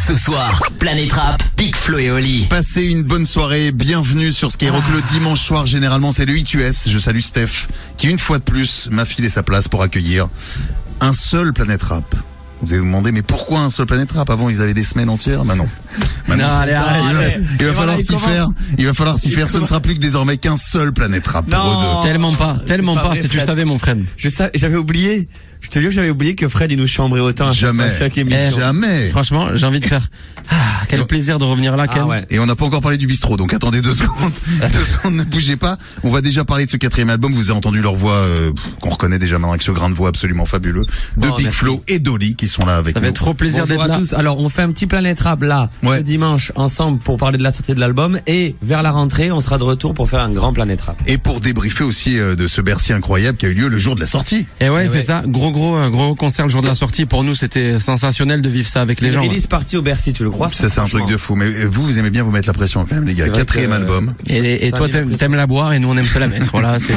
Ce soir, Planète Rap, Big Flo et Oli. Passez une bonne soirée, bienvenue sur Skyrock le dimanche soir. Généralement c'est le It-US, je salue Steph qui une fois de plus m'a filé sa place pour accueillir un seul Planète Rap. Vous allez vous demander mais pourquoi un seul Planète Rap? Avant ils avaient des semaines entières, maintenant Non, arrête. il va falloir s'y faire. Il va falloir s'y faire. Ce ne sera plus que désormais qu'un seul Planète Rap pour eux deux. Tellement pas, si tu le savais mon Fred. J'avais oublié. Je te jure que j'avais oublié que Fred il nous chambrait autant à chaque émission. Jamais. Franchement, j'ai envie de faire. Quel plaisir de revenir là, Ken. Ouais. Et on n'a pas encore parlé du bistrot, donc attendez 2 secondes. 2 secondes, ne bougez pas. On va déjà parler de ce 4e album. Vous avez entendu leur voix, qu'on reconnaît déjà maintenant avec ce grain de voix absolument fabuleux de Big Flo et d'Oli qui sont là avec nous. Ça fait trop plaisir Bonjour d'être là. à tous. Alors, on fait un petit Planète Rap là, ce dimanche, ensemble pour parler de la sortie de l'album. Et vers la rentrée, on sera de retour pour faire un grand Planète Rap. Et pour débriefer aussi de ce Bercy incroyable qui a eu lieu le jour de la sortie. Et ouais, c'est ça. Gros concert le jour de la sortie. Pour nous, c'était sensationnel de vivre ça avec les gens. Release party au Bercy, tu le crois? Ça, c'est un truc de fou. Mais vous aimez bien vous mettre la pression quand même, les gars. 4e album. Et toi, t'aimes la boire et nous, on aime se la mettre. Voilà, c'est.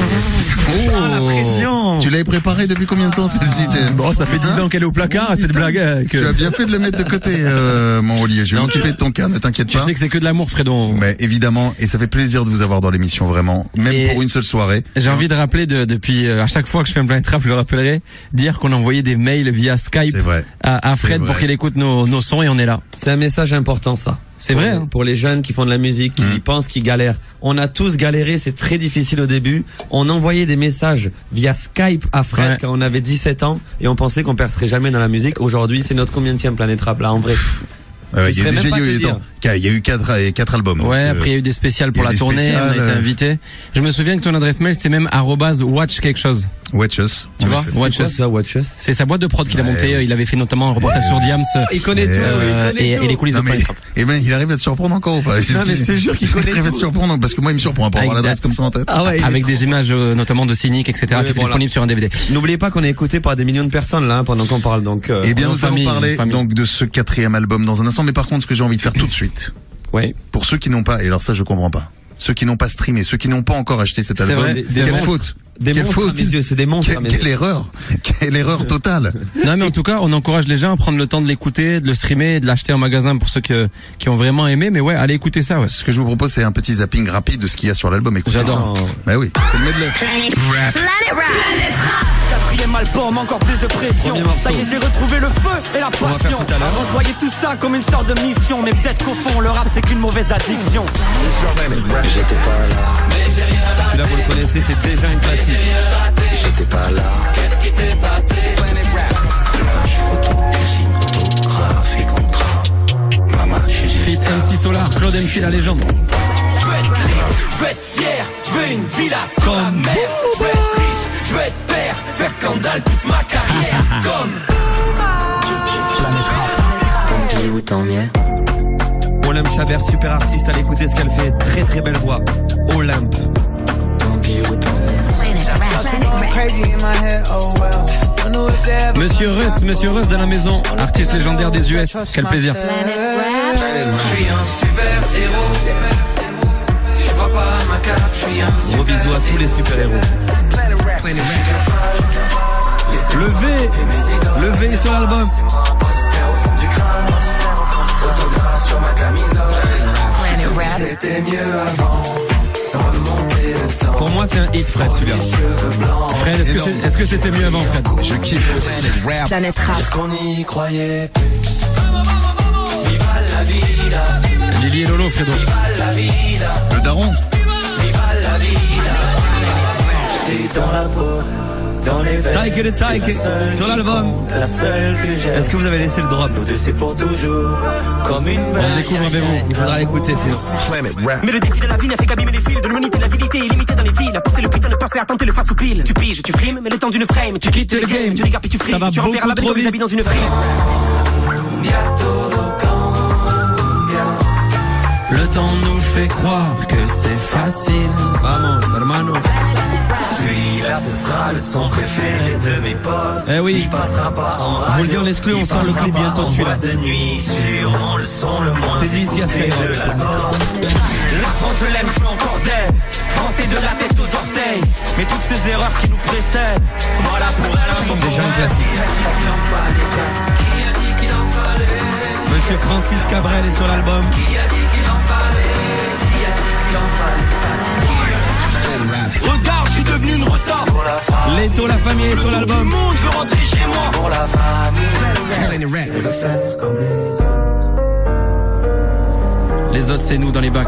La pression. Tu l'avais préparé depuis combien de temps celle-ci? Bon, ça fait 10 ans qu'elle est au placard, cette blague. Tu as bien fait de le mettre de côté, mon Olivier. Je vais m'occuper de ton cas, ne t'inquiète pas. Tu sais que c'est que de l'amour, Fredo. Mais évidemment, et ça fait plaisir de vous avoir dans l'émission, vraiment. Même pour une seule soirée. J'ai envie de rappeler depuis, à chaque fois que je fais un Planète Rap, je le rappellerai, dire qu'on a envoyé des mails via Skype à Fred pour qu'il écoute nos sons et on est là. C'est un message important, ça. C'est vrai, hein. Pour les jeunes qui font de la musique, qui pensent qu'ils galèrent. On a tous galéré, c'est très difficile au début. On envoyait des messages via Skype à Fred quand on avait 17 ans et on pensait qu'on percerait jamais dans la musique. Aujourd'hui, c'est notre combienième Planète Rap là, en vrai. Il y a eu 4 albums. Ouais, après il y a eu des spéciales pour la tournée, on a été invités. Je me souviens que ton adresse mail c'était même @watch quelque chose. Watch Us. Tu vois, Watch Us. C'est sa boîte de prod qu'il a monté, il avait fait notamment un reportage sur Diams. Il connaît tout, et les coulisses de Planète Rap. Eh ben, il arrive à te surprendre encore ou pas? Non, mais je te jure qu'il connaît tout. Il arrive à te surprendre parce que moi il me surprend pour avoir l'adresse comme ça en tête. Avec des images notamment de Cynic, etc. qui est disponible sur un DVD. N'oubliez pas qu'on est écouté par des millions de personnes là pendant qu'on parle donc. Eh bien, nous allons parler donc de ce 4e album dans un instant, mais par contre ce que j'ai envie de faire tout de suite. Ouais. Pour ceux qui n'ont pas, et alors ça je comprends pas. Ceux qui n'ont pas streamé, ceux qui n'ont pas encore acheté cet album, quelle faute! Quelle faute! À mes yeux, c'est des monstres. Quelle erreur totale! Non, mais en tout cas, on encourage les gens à prendre le temps de l'écouter, de le streamer, et de l'acheter en magasin pour ceux qui ont vraiment aimé. Mais ouais, allez écouter ça. Ouais. Ce que je vous propose, c'est un petit zapping rapide de ce qu'il y a sur l'album. Écoutez, j'adore. Bah oui, c'est le medley. Planète Rap. 4e album, encore plus de pression. Ça y est, j'ai retrouvé le feu et la passion. Avant, je voyais tout ça comme une sorte de mission, mais peut-être qu'au fond, le rap c'est qu'une mauvaise addiction. J'étais pas là. Celui-là, vous le connaissez, c'est déjà une classique. J'étais pas là. Qu'est-ce qui s'est passé? Je signe autographe et contrat. Maman, je suis Fit MC Solar, Claude MC la légende. Je veux être libre, je veux être fier, je veux une villa sur la mer. Je veux être riche, je veux être père, faire scandale toute ma carrière. Comme tant pis ou tant mieux. Olympe Chabert, super artiste, allez écouter ce qu'elle fait. Très très belle voix. Olympe. Tant pis ou tant mieux. Monsieur Russ de la maison, artiste légendaire des US. Quel plaisir. je suis un super héros. Si je vois pas ma cape, je suis un Gros bisous à tous les super héros. Le V sur l'album. C'était mieux avant. Pour moi, c'est un hit, Fred, celui-là. Fred, est-ce que c'était mieux avant, Fred? Je kiffe. Planète Rap. Qu'on y croyait. Viva la vida. Lily et Lolo, Fredo. Viva la vida. Le daron. Viva la vida. T'es dans la peau. Dans les veines. Taike de Taike sur l'album. La seule que j'aime. Est-ce que vous avez laissé le drop? Nous deux c'est pour toujours. Comme une On balle. découvre avec vous. Il faudra l'écouter sinon. Mais le défi de la vie n'a fait qu'abîmer les fils de l'humanité, la vérité est limitée dans les villes. À pousser le putain de passé, à tenter le face au pile. Tu piges, tu frimes, mais le temps d'une frame. Tu quittes le game, tu dégarpes, tu frimes. Ça va tu beaucoup repères la bête trop comme les vite. habits dans une frime. Bientôt Le temps nous fait croire que c'est facile. Vamos, hermano. celui-là, ce sera le son préféré de mes potes. Eh oui. Il passera pas en radio. Je vous le dis en exclu, on sort le clip bientôt de celui-là. De nuit, sûrement le son le moins. C'est d'ici à Skyrock. de l'album. La France, je l'aime, je suis encore d'elle. Français de la tête aux orteils. Mais toutes ces erreurs qui nous précèdent, voilà pour elle un bon Déjà un classique. Monsieur Francis Cabrel est sur l'album. Qui a dit qu'il en fallait? Qui a dit qu'il en fallait? Regarde, je suis devenu une resta. Leto, la famille est sur l'album. Tout le monde veut rentrer chez moi. Pour la famille. Je veux faire comme les autres. Les autres, c'est nous dans les bacs.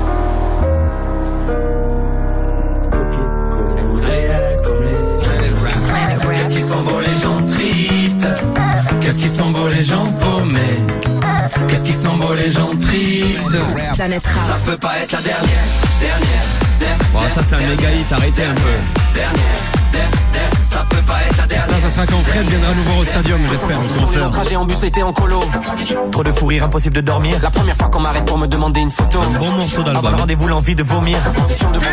Je voudrais être comme les autres. Qu'est-ce qu'ils sont beaux les gens tristes. Qu'est-ce qu'ils sont beaux les gens paumés. Qu'est-ce qu'ils sont beaux les gens tristes. Planète Rap. Ça peut pas être la dernière. Bon, ça c'est un méga hit, arrêtez un peu. Dernière. Ça peut pas être la dernière. Ça sera quand Fred viendra nous voir au stadium, j'espère. Concert. Trajet en bus, l'été en colo. Trop de fou rire, impossible de dormir. La première fois qu'on m'arrête pour me demander une photo. Un bon morceau d'album. Avant le rendez-vous, l'envie de vomir. Transition de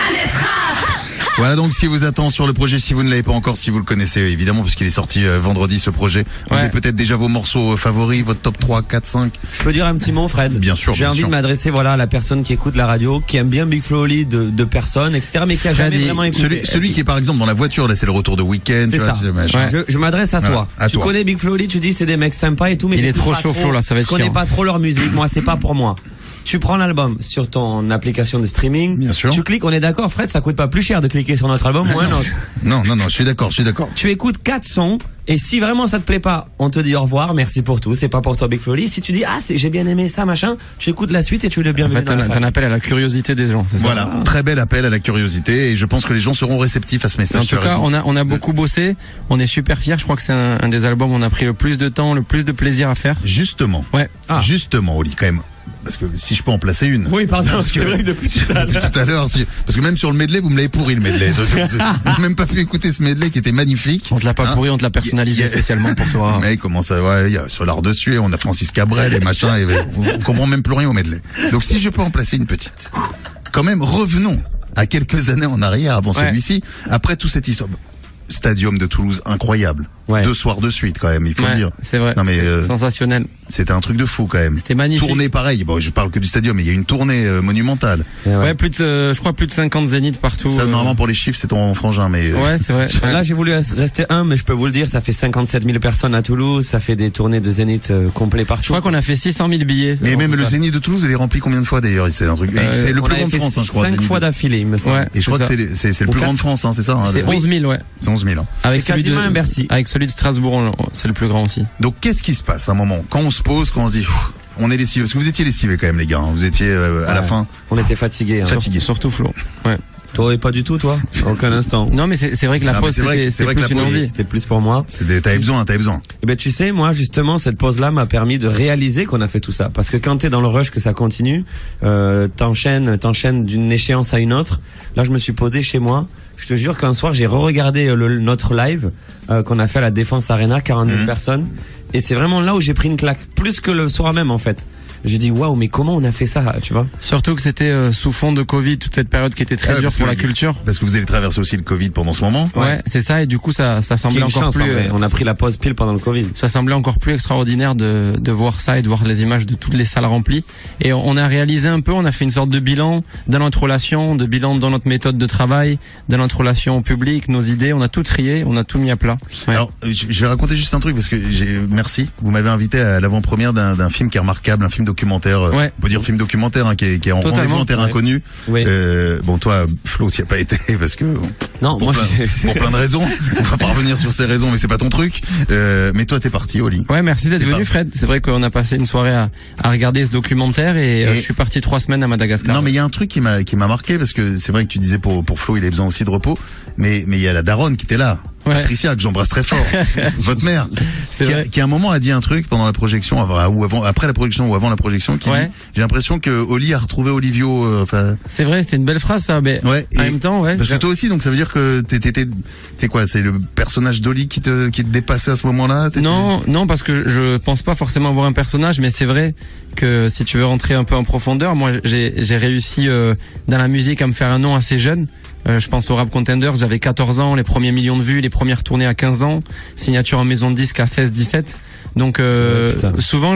Voilà donc ce qui vous attend sur le projet si vous ne l'avez pas encore, si vous le connaissez évidemment, puisqu'il est sorti vendredi ce projet. Vous avez peut-être déjà vos morceaux favoris, votre top 3, 4, 5. Je peux dire un petit mot, Fred? Bien sûr. J'ai envie de m'adresser à la personne qui écoute la radio, qui aime bien Big Flo Oli de personnes, etc., mais qui a jamais vraiment écouté. Celui qui est par exemple dans la voiture, là c'est le retour de week-end. C'est ça. Je m'adresse à toi. À tu toi. connais Big Flo Oli, tu dis c'est des mecs sympas et tout, mais il est trop chaud Flo là, ça va être chiant. Je connais pas trop leur musique, moi c'est pas pour moi. Tu prends l'album sur ton application de streaming. Bien sûr. Tu cliques, on est d'accord, Fred, ça coûte pas plus cher de cliquer sur notre album ou un autre. Non, je suis d'accord. Tu écoutes 4 sons, et si vraiment ça te plaît pas, on te dit au revoir, merci pour tout, c'est pas pour toi Big Flo Oli. Si tu dis, j'ai bien aimé ça, machin, tu écoutes la suite et tu es le bienvenu. En fait, t'en appelles à la curiosité des gens, c'est ça? Voilà, très bel appel à la curiosité, et je pense que les gens seront réceptifs à ce message. En tout cas, on a beaucoup bossé, on est super fiers, je crois que c'est un des albums où on a pris le plus de temps, le plus de plaisir à faire. Justement. Ouais. Justement, Oli, quand même. Parce que si je peux en placer une. Oui, pardon, parce que c'est vrai que depuis tout à l'heure. Parce que même sur le medley, vous me l'avez pourri le medley. J'ai même pas pu écouter ce medley qui était magnifique. On te l'a pas pourri, on te l'a personnalisé spécialement pour toi. Mais comment ça, il y a Solar de Suez, on a Francis Cabrel et machin, et on comprend même plus rien au medley. Donc si je peux en placer une petite. Quand même, revenons à quelques années en arrière avant celui-ci. Après tout cet Stadium de Toulouse, incroyable. 2 soirs de suite quand même, il faut le dire. C'est vrai. Non, mais, sensationnel. C'était un truc de fou quand même. C'était magnifique. Tournée pareil. Bon, je parle que du Stadium, mais il y a une tournée monumentale. Ouais, je crois plus de 50 zéniths partout. Ça, normalement pour les chiffres, c'est ton frangin, mais. Ouais, c'est vrai. Là, j'ai voulu rester mais je peux vous le dire, ça fait 57 000 personnes à Toulouse, ça fait des tournées de zénith complets partout. Je crois qu'on a fait 600 000 billets. Mais même le zénith de Toulouse, il est rempli combien de fois d'ailleurs? C'est un truc. C'est le plus grand de France, je crois. 5 fois d'affilée, il me semble. Ouais, et je crois que c'est le plus grand de France, c'est ça? C'est 11 000, ouais. C'est 11 000. Avec quasiment un Bercy. Avec celui de Strasbourg, c'est le plus grand aussi. Donc qu'est-ce qui se passe à un moment quand on se pose, quand on se dit on est lessivé, parce que vous étiez lessivés quand même les gars, vous étiez à la fin. On était fatigués. Surtout Flo. Ouais. Toi, pas du tout, toi? Aucun instant. Non, mais c'est vrai que la pause, c'était plus une envie. C'était plus pour moi. T'avais besoin. Eh ben, tu sais, moi, justement, cette pause-là m'a permis de réaliser qu'on a fait tout ça. Parce que quand t'es dans le rush, que ça continue, t'enchaînes d'une échéance à une autre. Là, je me suis posé chez moi. Je te jure qu'un soir, j'ai re-regardé notre live, qu'on a fait à la Défense Arena, 40 000 personnes. Et c'est vraiment là où j'ai pris une claque. Plus que le soir même, en fait. J'ai dit waouh, mais comment on a fait ça, tu vois? Surtout que c'était sous fond de Covid, toute cette période qui était très dure pour la culture. Parce que vous allez traverser aussi le Covid pendant ce moment. Ouais, c'est ça, et du coup ça semblait encore plus. On a pris la pause pile pendant le Covid. Ça semblait encore plus extraordinaire de voir ça et de voir les images de toutes les salles remplies. Et on a réalisé un peu, on a fait une sorte de bilan dans notre relation, de bilan dans notre méthode de travail, dans notre relation au public, nos idées. On a tout trié, on a tout mis à plat. Ouais. Alors, je vais raconter juste un truc parce que merci. Vous m'avez invité à l'avant-première d'un film qui est remarquable, un film documentaire, on peut dire film documentaire, qui est en rendez-vous en terre inconnue. Oui. Bon, toi, Flo, t'y as pas été parce que non, pour plein de raisons. On va pas revenir sur ces raisons, mais c'est pas ton truc. Mais toi, t'es parti, Oli. Ouais, merci d'être venu, Fred. C'est vrai qu'on a passé une soirée à regarder ce documentaire et je suis parti 3 semaines à Madagascar. Non, mais il y a un truc qui m'a marqué parce que c'est vrai que tu disais pour Flo, il avait besoin aussi de repos, mais il y a la daronne qui était là. Ouais. Patricia, que j'embrasse très fort, votre mère, qui à un moment a dit un truc pendant la projection, après la projection ou avant la projection, qui dit, j'ai l'impression que Oli a retrouvé Olivio. C'est vrai, c'était une belle phrase ça, mais en même temps, parce que toi aussi, donc ça veut dire que t'es quoi, c'est le personnage d'Oli qui te dépassait à ce moment-là? Non, parce que je pense pas forcément avoir un personnage, mais c'est vrai que si tu veux rentrer un peu en profondeur, moi j'ai réussi dans la musique à me faire un nom assez jeune. Je pense au Rap Contenders, j'avais 14 ans, les premiers millions de vues, les premières tournées à 15 ans, signature en maison de disque à 16-17. Donc souvent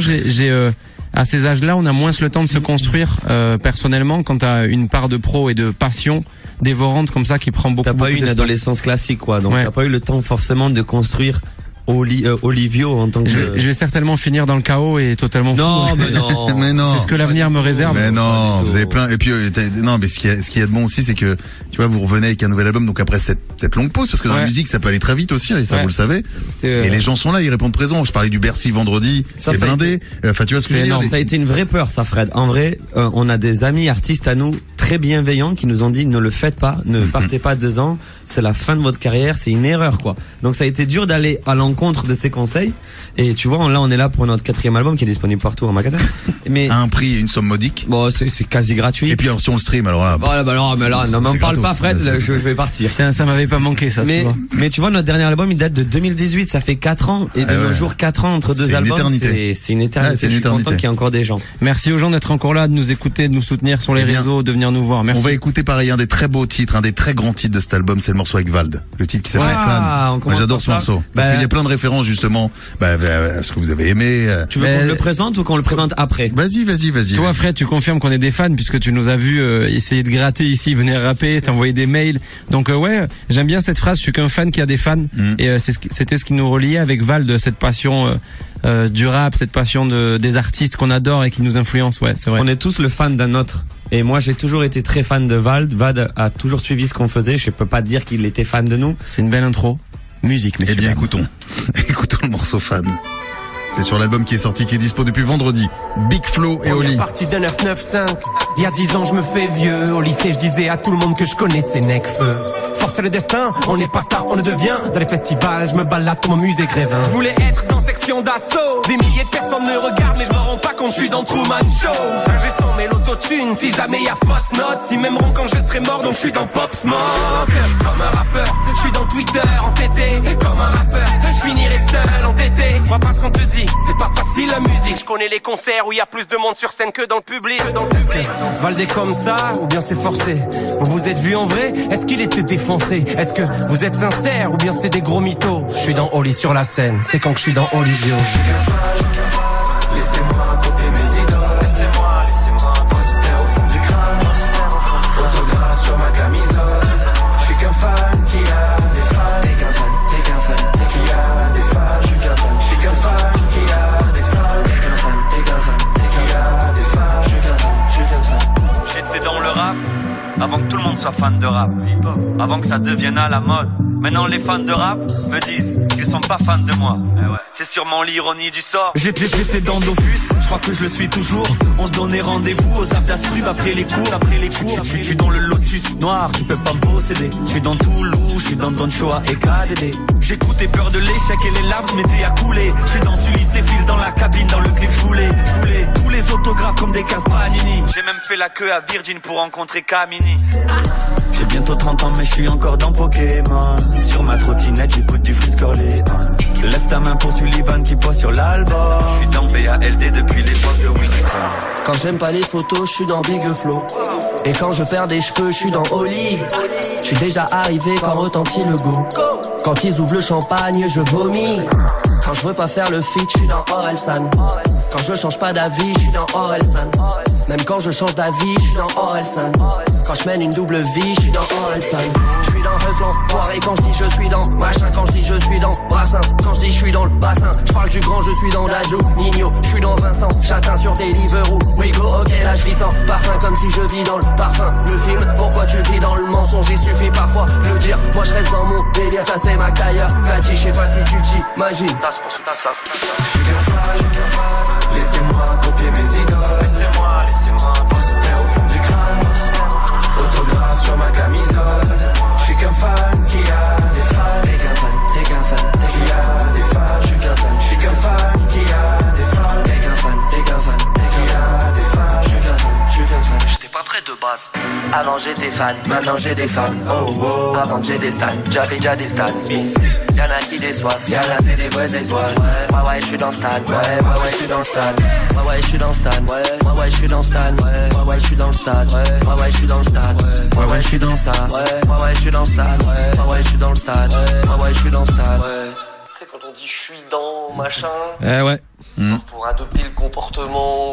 à ces âges-là, on a moins le temps de se construire personnellement quand t'as une part de pro et de passion dévorante comme ça qui prend beaucoup. T'as pas eu une adolescence classique, quoi. Donc t'as pas eu le temps forcément de construire Olivio en tant que... Je vais certainement finir dans le chaos et totalement non, fou. Mais non, mais non. C'est ce que l'avenir me réserve. Mais non, vous avez plein. Et puis non, mais ce qu'il y a de bon aussi, c'est que tu vois, vous revenez avec un nouvel album, donc après cette longue pause, parce que dans la musique, ça peut aller très vite aussi, et ça vous le savez. Et les gens sont là, ils répondent présent. Je parlais du Bercy vendredi, c'est blindé. Enfin, tu vois ce que je veux dire. Ça a été une vraie peur, ça, Fred. En vrai, on a des amis artistes à nous très bienveillants qui nous ont dit ne le faites pas, ne partez pas 2 ans, c'est la fin de votre carrière, c'est une erreur, quoi. Donc ça a été dur d'aller à l'encontre de ces conseils. Et tu vois, là on est là pour notre 4e album qui est disponible partout en magasin. Mais à un prix et une somme modique. Bon, c'est quasi gratuit. Et puis alors si on le stream, alors là. Voilà, mais là, ne m'en parle pas, Fred. Je vais partir. Ça m'avait pas manqué, ça. Mais tu vois, notre dernier album, il date de 2018. Ça fait 4 ans. Et de nos jours, 4 ans entre 2 albums, c'est une éternité. Je suis content qu'il y ait encore des gens. Merci aux gens d'être encore là, de nous écouter, de nous soutenir sur les réseaux, de venir nous voir. Merci. On va écouter pareil un des très beaux titres, un des très grands titres de cet album, c'est le morceau avec Vald. Le titre qui s'appelle Fan. Moi j'adore ce morceau. Parce qu'il y a plein de références justement à ce que vous avez aimé. Tu veux qu'on le présente ou qu'on le présente après? Vas-y. Toi Fred, tu confirmes qu'on est des fans puisque tu nous as vu essayer de gratter ici, venir rapper, t'envoyer des mails. Donc ouais, j'aime bien cette phrase, je suis qu'un fan qui a des fans. Et c'était ce qui nous reliait avec Vald, cette passion du rap, cette passion des artistes qu'on adore et qui nous influencent. Ouais, c'est vrai. On est tous le fan d'un autre. Et moi, j'ai toujours été très fan de Vald. Vald a toujours suivi ce qu'on faisait. Je peux pas dire qu'il était fan de nous. C'est une belle intro. Musique, messieurs. Eh bien, écoutons le morceau Fan. C'est sur l'album qui est sorti, qui est dispo depuis vendredi. Big Flo et Oli. Partie de 995. Il y a 10 ans, je me fais vieux. Au lycée, je disais à tout le monde que je connaissais Necfeu. Force le destin, on n'est pas star, on le devient. Dans les festivals, je me balade comme au musée Grévin. Je voulais être dans section d'assaut. Des milliers de personnes me regardent, mais je me rends pas compte, je suis dans Truman Show. J'ai 100 000 autotunes, si jamais y a fausse note. Ils m'aimeront quand je serai mort, donc je suis dans Pop Smoke. Comme un rappeur, je suis dans Twitter, entêté. Comme un rappeur, je finirai seul, entêté. Crois pas ce qu'on te dit. C'est pas facile la musique. Je connais les concerts où il y a plus de monde sur scène que dans le public. Vald est comme ça ou bien c'est forcé? Vous vous êtes vu en vrai? Est-ce qu'il était défoncé? Est-ce que vous êtes sincère ou bien c'est des gros mythos? Je suis dans Oli sur la scène. C'est quand que je suis dans Olivio. Je suis qu'un fan, laissez-moi copier mes idoles. Laissez-moi poster au fond du crâne. Autographe sur ma camisole. Je suis qu'un fan qui a des fans. T'es qu'un fan qui a des fans. Je suis qu'un fan. Je suis qu'un fan. J'étais dans le rap avant que tout le monde soit fan de rap, avant que ça devienne à la mode. Maintenant les fans de rap me disent qu'ils sont pas fans de moi. C'est sûrement l'ironie du sort. J'étais dans Dofus, je crois que je le suis toujours. On se donnait rendez-vous aux Abdas-Frub après les cours. Je suis dans le Lotus noir, tu peux pas me posséder. Je suis dans Toulouse, je suis dans Don Choa et KDD. J'écoutais Peur de l'échec et les larmes m'étaient à couler. Je suis dans Sully et Phil dans la cabine, dans le clip je voulais tous les autographes comme des cartes Panini. J'ai même fait la queue à Virgin pour rencontrer Camini. J'ai bientôt 30 ans mais je suis encore dans Pokémon. Sur ma trottinette j'écoute du Freeze Corleone. Lève ta main pour Sullivan qui pose sur l'album. Je suis dans BALD depuis l'époque de Winston. Quand j'aime pas les photos, je suis dans Big Flo. Et quand je perds des cheveux, je suis dans Oli. Je suis déjà arrivé quand retentit le go. Quand ils ouvrent le champagne, je vomis. Quand je veux pas faire le feat, je suis dans Orelsan. Quand je change pas d'avis, je suis dans Orelsan. Même quand je change d'avis, je suis dans Orelsan. Quand je mène une double vie, je suis dans Orelsan. Je suis dans Reflan, foiré quand je dis je suis dans machin. Quand je dis je suis dans Brassens, quand je dis je suis dans le bassin. Je parle du grand, je suis dans Dadjo, Nino. Je suis dans Vincent, châtain sur Deliveroo. We go, ok, là je vis sans parfum comme si je vis dans le parfum. Le film, pourquoi tu vis dans le mensonge? Il suffit parfois de le dire. Moi je reste dans mon délire, ça c'est ma tailleur. Kati, je sais pas si tu t'imagines. Ça se pense pas ça. Je suis qu'un fan, laissez-moi copier mes idoles. Laissez-moi poster au fond du crâne. Autographe sur ma camisole. Je suis qu'un fan qui a des fans. T'es qu'un fan qui a des fans. Je suis qu'un fan. Je suis qu'un fan qui a des fans. T'es qu'un fan qui a des fans. Je suis qu'un fan. J'étais pas prêt de base. Avant j'étais fan, maintenant j'ai des fans. Oh oh. Avant que j'ai des stans, j'avais déjà des stans. Smith. Y'en a qui déçoivent, y'en a c'est des vraies étoiles. Ouais, je suis dans le stade, ouais, je suis dans le stade. Ouais, je suis dans le stade, ouais, je suis dans le stade. Ouais, je suis dans le stade, ouais, je suis dans le stade. Ouais, je suis dans le stade, ouais, je suis dans le stade. Ouais, je suis dans le stade, ouais, je suis dans le stade. Tu sais, quand on dit je suis dans machin, ouais. Pour adopter le comportement ou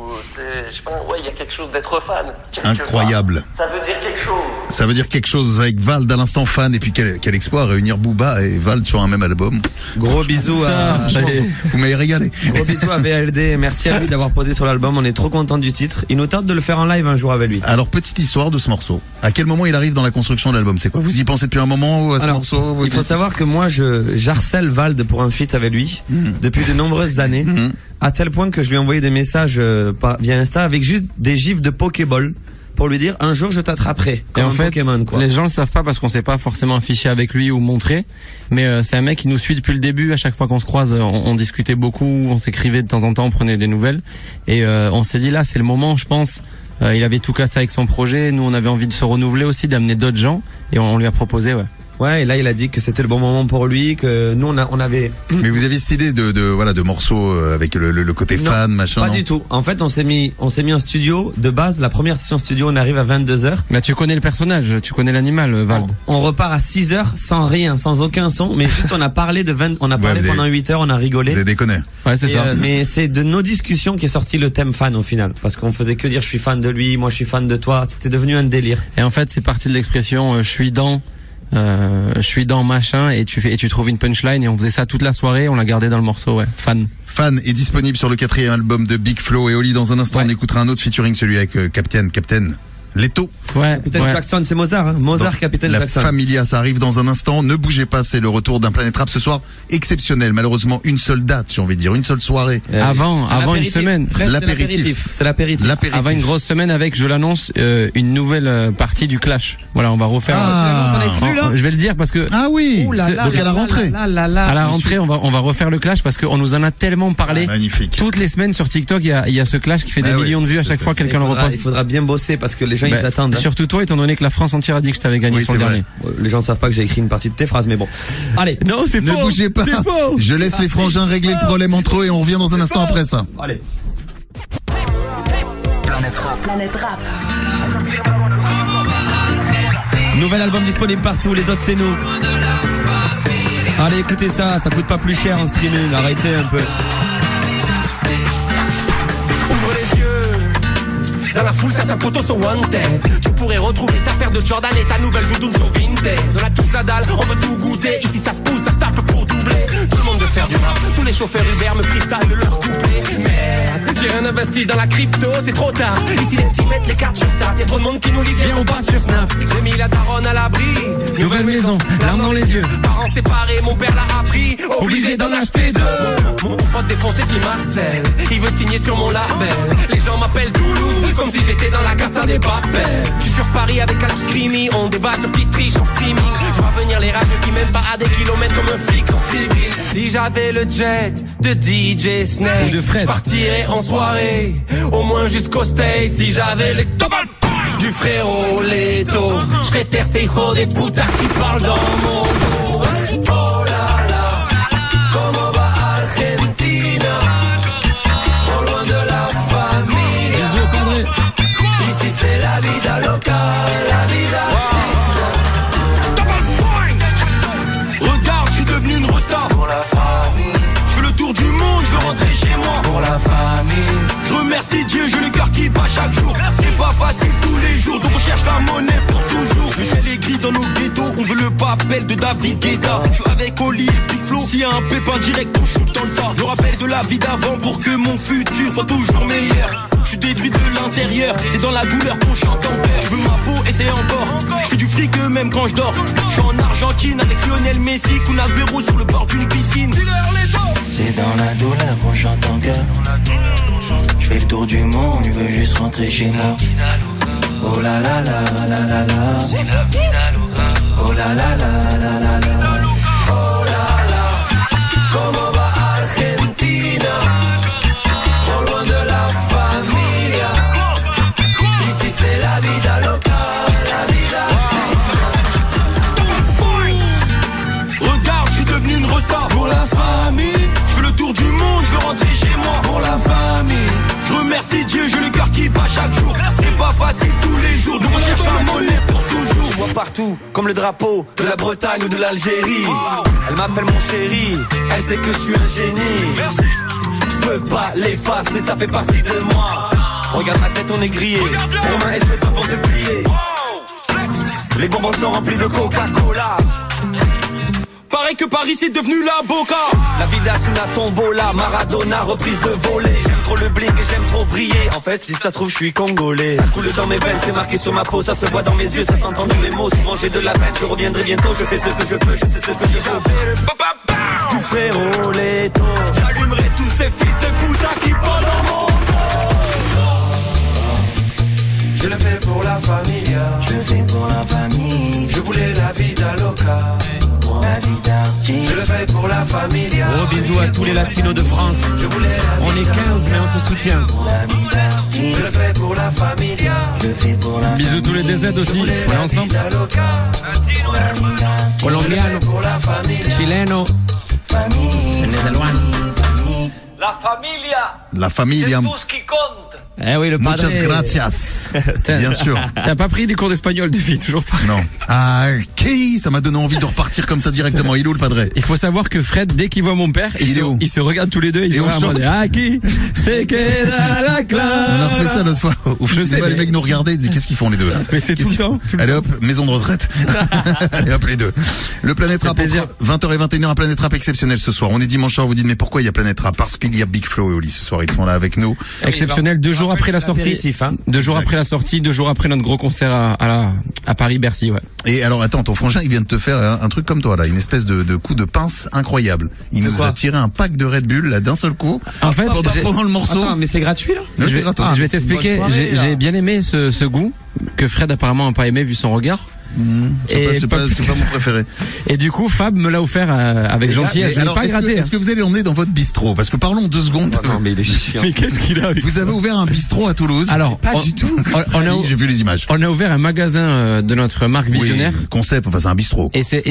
je sais pas, ouais, il y a quelque chose d'être fan. Incroyable. Ça veut dire quelque chose. Ça veut dire quelque chose avec Vald à l'instant fan, et puis quel exploit, réunir Booba et Vald sur un même album. Gros bisous à... Vous m'avez régalé. Gros bisous à VLD, merci à lui d'avoir posé sur l'album, on est trop content du titre. Il nous tarde de le faire en live un jour avec lui. Alors, petite histoire de ce morceau. À quel moment il arrive dans la construction de l'album? C'est quoi? Vous y pensez depuis un moment à ce morceau? Il faut savoir que moi, j'harcèle Vald pour un feat avec lui depuis de nombreuses années, à tel point que je lui ai envoyé des messages via Insta avec juste des gifs de Pokéball pour lui dire un jour je t'attraperai comme et en un fait, Pokémon, quoi. Les gens le savent pas parce qu'on s'est pas forcément affiché avec lui ou montré, mais c'est un mec qui nous suit depuis le début. À chaque fois qu'on se croise, on discutait beaucoup, on s'écrivait de temps en temps, on prenait des nouvelles, et on s'est dit là c'est le moment, je pense. Il avait tout cassé avec son projet, nous on avait envie de se renouveler aussi, d'amener d'autres gens, et on lui a proposé, ouais. Ouais, et là il a dit que c'était le bon moment pour lui, que nous on avait. Mais vous aviez cette idée de morceaux avec le côté fan, machin. Pas du tout. En fait, on s'est mis en studio de base. La première session studio, on arrive à 22h. Mais tu connais le personnage, tu connais l'animal, Vald. On repart à 6h sans rien, sans aucun son, mais juste on a parlé pendant 8 heures, on a rigolé. Vous avez déconné. Ouais, c'est ça. Mais c'est de nos discussions qu'est sorti le thème fan au final, parce qu'on faisait que dire je suis fan de lui, moi je suis fan de toi. C'était devenu un délire. Et en fait, c'est parti de l'expression je suis dans machin, et tu trouves une punchline, et on faisait ça toute la soirée, on l'a gardé dans le morceau, ouais. Fan est disponible sur le 4e album de Big Flo et Oli. Dans un instant, on écoutera un autre featuring, celui avec Captain Leto. Ouais. Capitaine Jackson, c'est Mozart, hein. Mozart, Capitaine Jackson. La Familia, ça arrive dans un instant. Ne bougez pas, c'est le retour d'un Planète Rap ce soir exceptionnel. Malheureusement, une seule date, j'ai envie de dire, une seule soirée. Avant une semaine. L'apéritif. C'est l'apéritif. Avant une grosse semaine avec, je l'annonce, une nouvelle partie du Clash. Voilà, on va refaire. Je vais le dire parce que. Ah oui. Donc à la rentrée. À la rentrée, on va refaire le Clash parce qu'on nous en a tellement parlé. Magnifique. Toutes les semaines sur TikTok, il y a ce Clash qui fait des millions de vues à chaque fois quelqu'un le reposte. Il faudra bien bosser parce que les gens ils attendent. Surtout toi, étant donné que la France entière a dit que je t'avais gagné sur le dernier. Les gens savent pas que j'ai écrit une partie de tes phrases, mais bon. Allez. Non, c'est faux. Ne bougez pas. Je laisse les frangins régler le problème entre eux et on revient dans un instant après ça. Allez. Planète Rap. Nouvel album disponible partout, les autres c'est nous. Allez, écoutez ça coûte pas plus cher en streaming, arrêtez un peu. Dans la foule, certains potos sont wanted. Tu pourrais retrouver ta paire de Jordan et ta nouvelle doudoune sur Vinted. Dans la tous la dalle, on veut tout goûter. Ici ça se pousse, ça se tape pour doubler. Tout le monde veut faire du rap. Tous les chauffeurs Uber me freestyle leur couplet. Merde, j'ai rien investi dans la crypto, c'est trop tard. Ici les petits mettent les cartes sur table. Y'a trop de monde qui nous lit, viens on passe sur Snap. J'ai mis la daronne à l'abri. Nouvelle maison, larmes dans les yeux. Parents séparés, mon père l'a appris. Obligé d'en acheter deux. Mon pote défoncé qui Marcel, il veut signer sur mon label. Les gens m'appellent Toulouse, comme si j'étais dans la Casa des Papels. Je suis sur Paris avec Alash Crimi. On débat sur qui triche en streaming. Je vois venir les rageux qui m'aiment pas à des kilomètres comme un flic en civil. Si j'avais le jet de DJ Snake, je partirais en soirée, au moins jusqu'au steak. Si j'avais les double points du frérot Leto, je serais tercé hijo des putas qui parlent dans mon dos. Oh là là, comment va Argentina? Trop loin de la famille. Ici c'est la vida loca, la vida artiste. Regarde, je suis devenu une rosta pour la famille. Je fais le tour du monde, je veux rentrer chez moi pour la famille. Je remercie Dieu, j'ai le cœur qui bat chaque jour. C'est pas facile tous les jours, donc on cherche la monnaie pour toujours. Le ciel est gris dans nos ghettos, on veut le papel de David Guetta. Je suis avec Oli et Big Flo, s'il y a un pépin direct, on shoot dans le tas. Je rappelle de la vie d'avant pour que mon futur soit toujours meilleur. Je suis détruit de l'intérieur, c'est dans la douleur qu'on chante en peur. Je veux ma peau et c'est encore, je fais du fric même quand je dors. Je suis en Argentine avec Lionel Messi, Kun Agüero sur le bord d'une piscine. C'est dans la douleur qu'on chante en cœur. Je fais le tour du monde, je veux juste rentrer chez moi. Oh la la la la la la. Oh la la la la la la. Oh la la, comment va Argentina? Trop loin de la familia. Ici c'est la vida loca, la vida artiste. Regarde, je suis devenu une rosta pour la famille. Je fais le tour du monde, je veux rentrer chez moi pour la famille. Je remercie Dieu, j'ai le cœur qui bat chaque jour. C'est pas facile tous les jours, donc on cherche la monnaie pour toujours. Je vois partout, comme le drapeau de la Bretagne ou de l'Algérie. Elle m'appelle mon chéri, elle sait que je suis un génie. Je peux pas l'effacer, ça fait partie de moi. Regarde ma tête, on est grillé. Romain et Sweat vont te plier. Les bonbons sont remplis de Coca-Cola. Pareil que Paris c'est devenu la Boca. La vida sous la tombola, Maradona reprise de volée. J'aime trop le bling et j'aime trop briller. En fait si ça se trouve je suis congolais. Ça coule dans mes veines, c'est marqué sur ma peau. Ça se voit dans mes yeux, ça s'entend dans les mots. Souvent j'ai de la peine, je reviendrai bientôt. Je fais ce que je peux, je sais ce que je peux. Du frérot Leto, j'allumerai tous ces fils de puta qui parlent dans mon dos. Je le fais pour la familia. Je le fais pour la famille. Je voulais la vida loca. La vie d'artiste. Je le fais pour la familia. Gros bisous à tous les latinos de France. On est 15 mais on se soutient. La vie d'artiste. Je le fais pour la familia. Je le fais pour la Bisous tous les DZ aussi, on est ensemble. Colombiano, Pour la familia. chileno, famille. La familia. La famille, C'est tout ce qui compte. eh oui le padre. muchas gracias. Bien sûr. T'as pas pris des cours d'espagnol depuis, toujours pas. Non. Ah, qui ça m'a donné envie de repartir comme ça directement. Il est où le padré? Il faut savoir que Fred, dès qu'il voit mon père, Il est où ils se regardent tous les deux, ils Et sont on là en mode, chante. ah, qui c'est queda la classe. On a refait ça l'autre fois. Au Je cinéma, sais, les mais- mecs nous regardaient, ils disaient qu'est-ce qu'ils font les deux là? Mais c'est Qu'est-ce tout le qu'ils temps, font tout le Allez hop, maison de retraite. Allez hop les deux. Le Planète Rap plaisir. entre 20h et 21h, un Planète Rap exceptionnel ce soir. On est dimanche soir, vous dites mais pourquoi il y a Planète Rap? Parce qu'il y a Big Flo et Oli ce soir, ils sont là avec nous. Exceptionnel, 2 jours après la sortie. Apéritif, hein. 2 jours Exact. après la sortie, 2 jours après notre gros concert à Paris-Bercy, ouais. Et alors attends, ton frangin il vient de te faire un truc comme toi là, une espèce de coup de pince incroyable. Il De nous quoi a tiré un pack de Red Bull là d'un seul coup. En fait, pendant le morceau. Attends, mais c'est gratuit là. Non, je c'est vais, gratos. je vais c'est une bonne t'expliquer, soirée, là. j'ai bien aimé ce goût que Fred apparemment n'a pas aimé vu son regard. C'est pas mon préféré. Et du coup, Fab me l'a offert avec gentillesse. Je l'ai Alors, pas gratté. est-ce que vous allez l'emmener dans votre bistrot? Parce que parlons 2 secondes. Non mais il est chiant. Mais qu'est-ce qu'il a avec Vous avez ouvert un bistrot à Toulouse? Alors, Pas du tout. On Si, a, j'ai vu les images. on a ouvert un magasin de notre marque Visionnaire. Oui, concept, enfin c'est un bistrot. Et c'est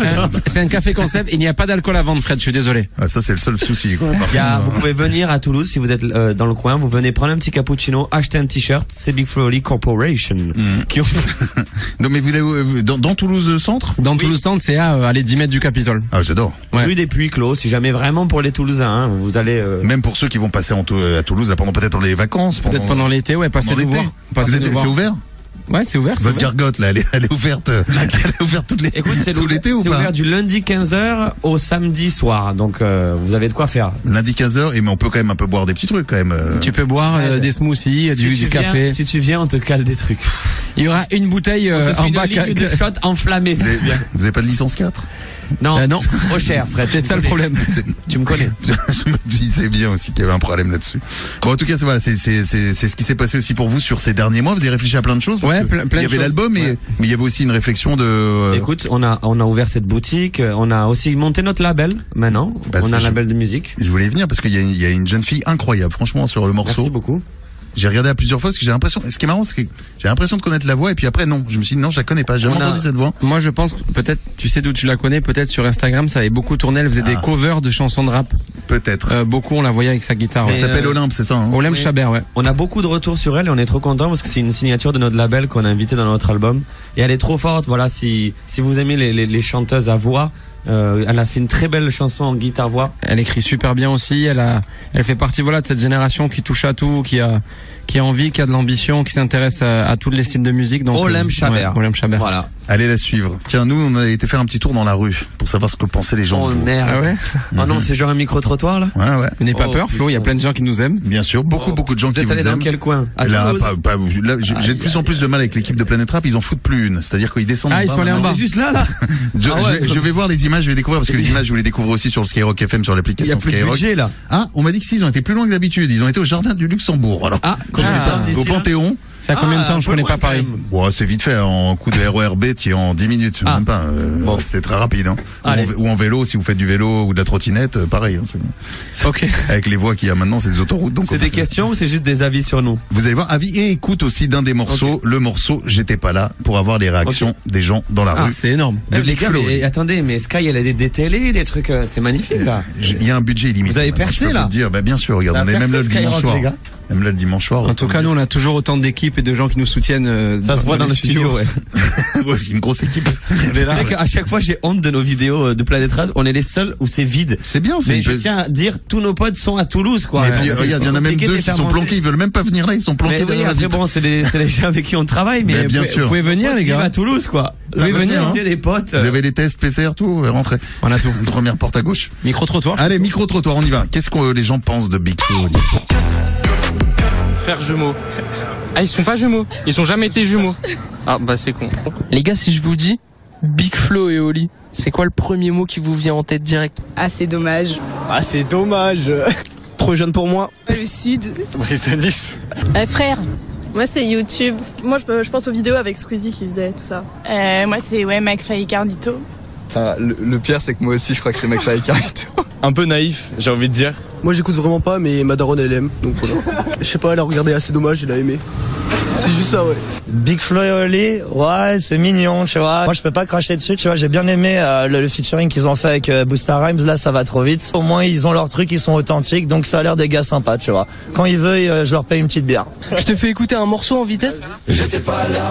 un café concept. Il n'y a pas d'alcool à vendre, Fred. Je suis désolé. Ah, ça c'est le seul souci. Quoi. Par Il y a- contre, vous pouvez venir à Toulouse si vous êtes dans le coin, vous venez prendre un petit cappuccino, acheter un t-shirt, c'est Big Flo et Oli Corporation qui ont non mais vous l'avez dans Toulouse centre? Dans Toulouse Centre, c'est à aller 10 mètres du Capitole. Ah j'adore. Ouais. rue des Puits Clos. Si jamais vraiment pour les Toulousains, hein, vous allez. Même pour ceux qui vont passer à Toulouse là, pendant peut-être les vacances. Peut-être pendant l'été, ouais, passez pendant nous l'été. voir. Passez nous C'est voir. ouvert? Ouais, c'est ouvert. c'est Votre ouvert. gargote là, elle est ouverte. Elle est ouverte toutes les Écoute, c'est tout l'été ou c'est pas? ouvert du lundi 15h au samedi soir. Donc vous avez de quoi faire. Lundi 15h, mais on peut quand même un peu boire des petits trucs quand même. Tu peux boire des smoothies, Si du tu café. viens, si tu viens, on te cale des trucs. Il y aura une bouteille On te en fait bac. une ligne de shot enflammé. Vous avez pas de licence 4? Non, Non. trop cher, Fred. C'est ça le problème. Tu me connais. Je me disais bien aussi qu'il y avait un problème là-dessus. Bon, en tout cas, voilà, c'est ce qui s'est passé aussi pour vous sur ces derniers mois. Vous avez réfléchi à plein de choses. Parce Ouais, que plein il de y avait choses. l'album, mais il y avait aussi une réflexion de. Écoute, on a ouvert cette boutique, on a aussi monté notre label maintenant. Parce On que a un je- label de musique. Je voulais y venir parce qu'il y a une jeune fille incroyable, franchement, sur le morceau. Merci beaucoup. J'ai regardé à plusieurs fois parce que j'ai l'impression. Ce qui est marrant, c'est que j'ai l'impression de connaître la voix et puis après non. Je me suis dit non, je la connais pas. J'ai jamais On a- entendu cette voix. Moi, je pense que peut-être, tu sais d'où tu la connais, peut-être sur Instagram, ça avait beaucoup tourné. Elle faisait des covers de chansons de rap. Peut-être. Beaucoup, on la voyait avec sa guitare. Elle Ouais. s'appelle Olympe, c'est ça. Hein Olem Oui. Chabert, ouais. On a beaucoup de retours sur elle et on est trop content parce que c'est une signature de notre label qu'on a invité dans notre album. Et elle est trop forte, voilà, si vous aimez les chanteuses à voix, elle a fait une très belle chanson en guitare-voix. Elle écrit super bien aussi. Elle fait partie, voilà, de cette génération qui touche à tout, qui a envie, qui a de l'ambition, qui s'intéresse à tous les styles de musique. Donc, Olem Chabert. ouais, Olem Chabert. Voilà. Allez la suivre. Tiens, nous, on a été faire un petit tour dans la rue pour savoir ce que pensaient les gens Oh de vous. merde. Ah ouais? Oh non, c'est genre un micro-trottoir là? Ouais. N'aie pas Oh, peur, Flo, il y a putain. plein de gens qui nous aiment. Bien sûr, beaucoup de gens Vous qui êtes vous allé dans aiment. quel coin? À Là, Toulouse? là, j'ai de plus en plus de mal avec l'équipe de Planète Rap. Ils en foutent plus une. C'est-à-dire qu'ils descendent. Ah, ils sont allés en bas. C'est juste là, là. Je, Ah ouais. je vais voir les images, je vais découvrir parce que les images, je vous les découvre aussi sur le Skyrock FM, sur Il y l'application a plus de Skyrock. budget là. Ah, on m'a dit que si, ils ont été plus loin que d'habitude. Ils ont été au jardin du Luxembourg. Alors, Ah, je sais ah, pas, d'ici au là. Panthéon. C'est à combien de temps? Je connais pas Paris. Ouais, c'est vite fait. En coup de RERB, tu es en 10 minutes, Ah. même pas. Bon. C'est très rapide. Hein. Allez. Ou en vélo, si vous faites du vélo ou de la trottinette, pareil. Hein, c'est- Ok. Avec les voies qu'il y a maintenant, c'est des autoroutes. Donc C'est des questions ou c'est juste des avis sur nous? Vous allez voir, avis et écoute aussi d'un des morceaux, le morceau J'étais pas là, pour avoir les réactions des gens dans la Ah, rue. c'est énorme. De Les Big gars, Flo, mais oui. attendez, mais Sky, elle a des télés, des trucs, c'est magnifique là. Il y a un budget illimité. Vous avez maintenant, percé, je peux là vous le dire, bah, bien sûr, regarde, Ça a on est même percé là le Skyrock, dimanche soir. les gars. Même là le dimanche soir. En tout cas, nous, on a toujours autant d'équipes et de gens qui nous soutiennent. Ça se voit dans le studio, ouais. Ouais, c'est une grosse équipe. Tu sais qu'à chaque fois, j'ai honte de nos vidéos de Planète Rap. On est les seuls où c'est vide. C'est bien, Mais je tiens à dire, tous nos potes sont à Toulouse, quoi. Et puis, regarde, il y en a même 2 qui sont planqués, ils veulent même pas venir là, ils sont planqués derrière la vitre. Bon, c'est les gens avec qui on travaille, mais bien sûr. Vous pouvez venir, les gars. à Toulouse, quoi. Vous pouvez venir, hein. Des potes. Vous avez les tests PCR, tout, rentrez. On a tout. Une première porte à gauche. Micro-trottoir. Allez, micro-trottoir, on y va. Qu'est-ce que les gens pensent de Big Flo? Frères jumeaux. Ah, ils sont pas jumeaux. Ils ont jamais été jumeaux. Ah, bah c'est con. Les gars, si je vous dis Big Flo et Oli, c'est quoi le premier mot qui vous vient en tête direct? Ah, c'est dommage. Ah, c'est dommage. Trop jeune pour moi. Le Sud. Brise de Nice. Frère. Moi, c'est YouTube. Moi, je pense aux vidéos avec Squeezie qui faisait tout ça. Moi, c'est McFly et Carlito. Le pire, c'est que moi aussi, je crois que c'est McFly et Carlito. Un peu naïf, j'ai envie de dire. Moi, j'écoute vraiment pas, mais ma daronne, elle aime. Donc voilà. Je sais pas, elle a regardé assez dommage, elle a aimé. C'est juste ça, ouais. Big Flo et Oli, ouais, c'est mignon, tu vois. Moi, je peux pas cracher dessus, tu vois. J'ai bien aimé le featuring qu'ils ont fait avec Busta Rhymes. Là, ça va trop vite. Au moins, ils ont leur truc, ils sont authentiques, donc ça a l'air des gars sympas, tu vois. Quand ils veulent, je leur paye une petite bière. Je te fais écouter un morceau en vitesse. J'étais pas là,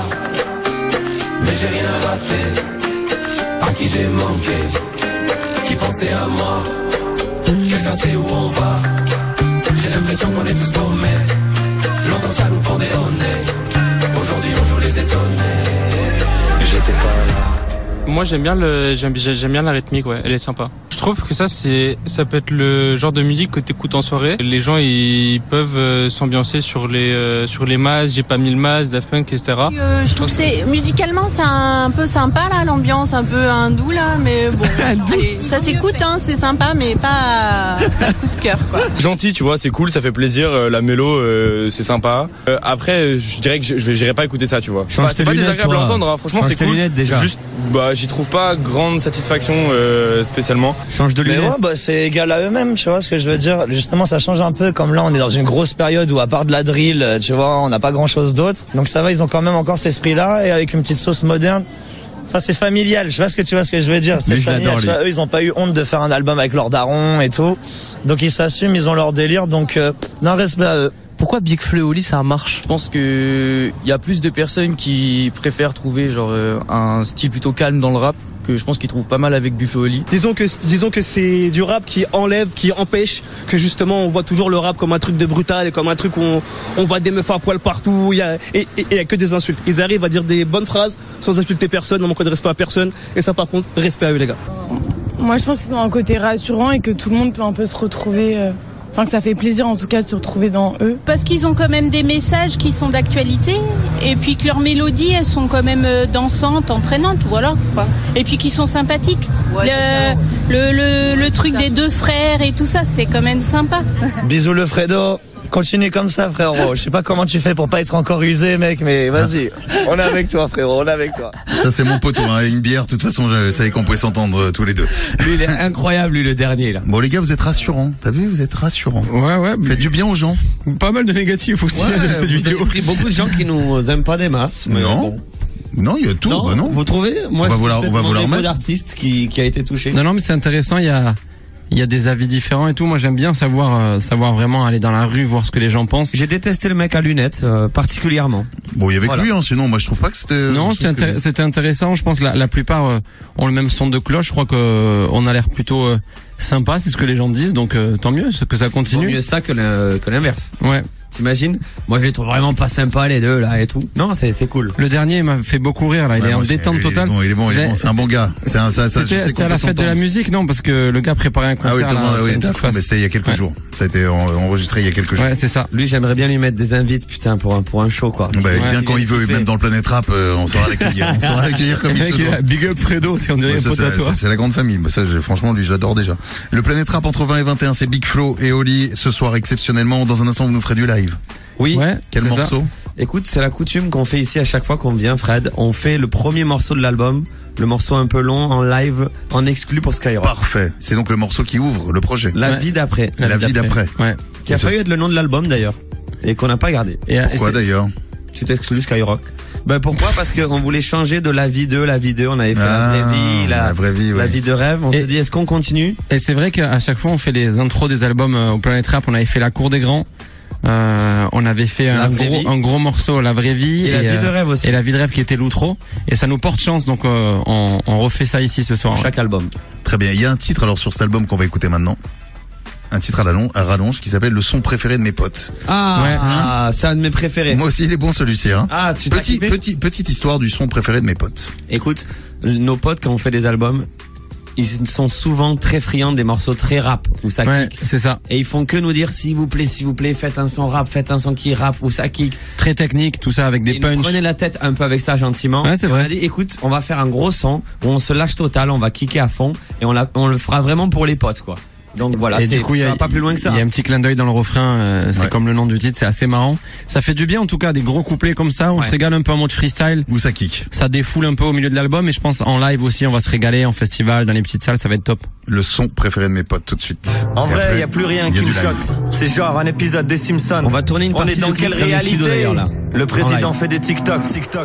mais j'ai rien raté. À qui j'ai manqué, qui pensait à moi. Quelqu'un sait où on va. J'ai l'impression qu'on est tous paumés. Longtemps ça nous pendait au nez. Aujourd'hui on joue les étonnés. J'étais pas là. Moi j'aime bien la rythmique, ouais, elle est sympa. Je trouve que ça peut être le genre de musique que t'écoutes en soirée. Les gens ils peuvent s'ambiancer sur les masses, j'ai pas mis le masque, Daft Punk, etc. Je trouve c'est musicalement c'est un peu sympa là, l'ambiance un peu hindoue là, mais bon. Allez, ça s'écoute hein, c'est sympa, mais pas coup de cœur quoi. Gentil, tu vois, c'est cool, ça fait plaisir. La mélo, c'est sympa. Après, je dirais que j'irai pas écouter ça, tu vois. C'est pas désagréable à entendre, hein. Franchement, c'est cool. Lunettes, déjà. Juste, j'y trouve pas grande satisfaction spécialement. Change de lunettes. Mais ouais, c'est égal à eux-mêmes, tu vois ce que je veux dire. Justement, ça change un peu. Comme là, on est dans une grosse période où, à part de la drill, tu vois, on n'a pas grand-chose d'autre. Donc ça va, ils ont quand même encore cet esprit-là, et avec une petite sauce moderne. Enfin, c'est familial. Je vois ce que je veux dire. C'est familial. Tu vois, eux, ils ont pas eu honte de faire un album avec leur daron et tout. Donc ils s'assument, ils ont leur délire. Donc, non, respect à eux. Pourquoi Big Flo et Oli ça marche? Je pense que il y a plus de personnes qui préfèrent trouver un style plutôt calme dans le rap que je pense qu'ils trouvent pas mal avec Big Flo et Oli. Disons que c'est du rap qui enlève, qui empêche que justement on voit toujours le rap comme un truc de brutal et comme un truc où on voit des meufs à poil partout, il y a que des insultes. Ils arrivent à dire des bonnes phrases sans insulter personne, en manquant de respect à personne, et ça par contre, respect à eux les gars. Moi, je pense qu'ils ont un côté rassurant et que tout le monde peut un peu se retrouver. Enfin, que ça fait plaisir en tout cas de se retrouver dans eux. Parce qu'ils ont quand même des messages qui sont d'actualité, et puis que leurs mélodies, elles sont quand même dansantes, entraînantes, voilà. Quoi. Et puis qu'ils sont sympathiques. Ouais, le truc des deux frères et tout ça, c'est quand même sympa. Bisous le Fredo. Continue comme ça, frérot. Je sais pas comment tu fais pour pas être encore usé, mec, mais vas-y. On est avec toi, frérot. On est avec toi. Ça, c'est mon poteau, hein. Une bière. De toute façon, je savais qu'on pouvait s'entendre tous les deux. Lui, il est incroyable, lui, le dernier, là. Bon, les gars, vous êtes rassurants. T'as vu, vous êtes rassurants. Ouais. Faites du bien aux gens. Pas mal de négatifs aussi, de cette vidéo. Vous avez pris beaucoup de gens qui nous aiment pas des masses. Mais non. Bon. Non, il y a tout. Non, non. Vous trouvez? Moi, on va vous la remettre. D'artistes qui a été touché. Non, mais c'est intéressant. Il y a des avis différents et tout. Moi, j'aime bien savoir vraiment aller dans la rue, voir ce que les gens pensent. J'ai détesté le mec à lunettes, particulièrement. Bon, il y avait que lui, hein. Sinon, moi, je trouve pas que c'était. Non, c'était intéressant. Je pense que la plupart ont le même son de cloche. Je crois que on a l'air plutôt sympa, c'est ce que les gens disent. Donc, tant mieux que ça continue. C'est mieux ça que l'inverse. Ouais. T'imagines? Moi, je les trouve vraiment pas sympas, les deux, là, et tout. Non, c'est cool. Le dernier m'a fait beaucoup rire, là. Il est en détente totale. Il est bon, c'est un bon gars. C'était à la fête de la musique, non? Parce que le gars préparait un concert. Mais c'était il y a quelques jours. Ça a été enregistré il y a quelques jours. Ouais, c'est ça. Lui, j'aimerais bien lui mettre des invites, putain, pour un show, quoi. Bah, il vient quand il veut, même dans le Planète Rap, on saura l'accueillir. On saura l'accueillir comme il se doit. Big up Fredo, on dirait un pote à toi. C'est la grande famille. Ça, franchement, lui, j'adore déjà. Le Planète Rap entre 20 et 21, c'est Big Flo et Oli. Ce soir, exceptionnellement, dans un instant, vous nous ferez du live. Oui. Ouais, quel morceau? Ça. Écoute, c'est la coutume qu'on fait ici à chaque fois qu'on vient, Fred. On fait le premier morceau de l'album, le morceau un peu long, en live, en exclu pour Skyrock. Parfait. C'est donc le morceau qui ouvre le projet. La vie d'après. La vie d'après. Ouais. Qui a failli être le nom de l'album d'ailleurs. Et qu'on n'a pas gardé. Pourquoi d'ailleurs? C'était exclu Skyrock. Ben pourquoi? Parce qu'on voulait changer de la vie 2, on avait fait la vraie vie, la vie de rêve. On s'est dit, est-ce qu'on continue? Et c'est vrai qu'à chaque fois on fait les intros des albums au Planète Rap. On avait fait La Cour des Grands. On avait fait un gros morceau, La Vraie Vie, et La Vie de Rêve aussi. Et La Vie de Rêve qui était l'outro. Et ça nous porte chance, donc on refait ça ici ce soir. Chaque album. Très bien. Il y a un titre alors sur cet album qu'on va écouter maintenant. Un titre à rallonge qui s'appelle Le son préféré de mes potes. C'est un de mes préférés. Moi aussi, il est bon celui-ci. Hein. Petite histoire du son préféré de mes potes. Écoute, nos potes quand on fait des albums, ils sont souvent très friands des morceaux très rap où ça kick. C'est ça. Et ils font que nous dire s'il vous plaît, faites un son rap, faites un son qui rappe où ça kick. Très technique, tout ça avec des punchs. Prenez la tête un peu avec ça gentiment. Ouais, c'est vrai. On a dit écoute, on va faire un gros son où on se lâche total, on va kicker à fond et on le fera vraiment pour les potes quoi. Donc voilà, et du coup, ça va pas plus loin que ça. Il y a un petit clin d'œil dans le refrain, c'est comme le nom du titre, c'est assez marrant. Ça fait du bien en tout cas, des gros couplets comme ça, on se régale un peu en mode freestyle. Où ça kick. Ça défoule un peu au milieu de l'album et je pense en live aussi, on va se régaler en festival, dans les petites salles, ça va être top. Le son préféré de mes potes tout de suite. En vrai, y a plus rien qui me choque. C'est genre un épisode des Simpsons. On va tourner une partie. On est dans de quelle dans le studio, réalité là. Le président fait des TikTok.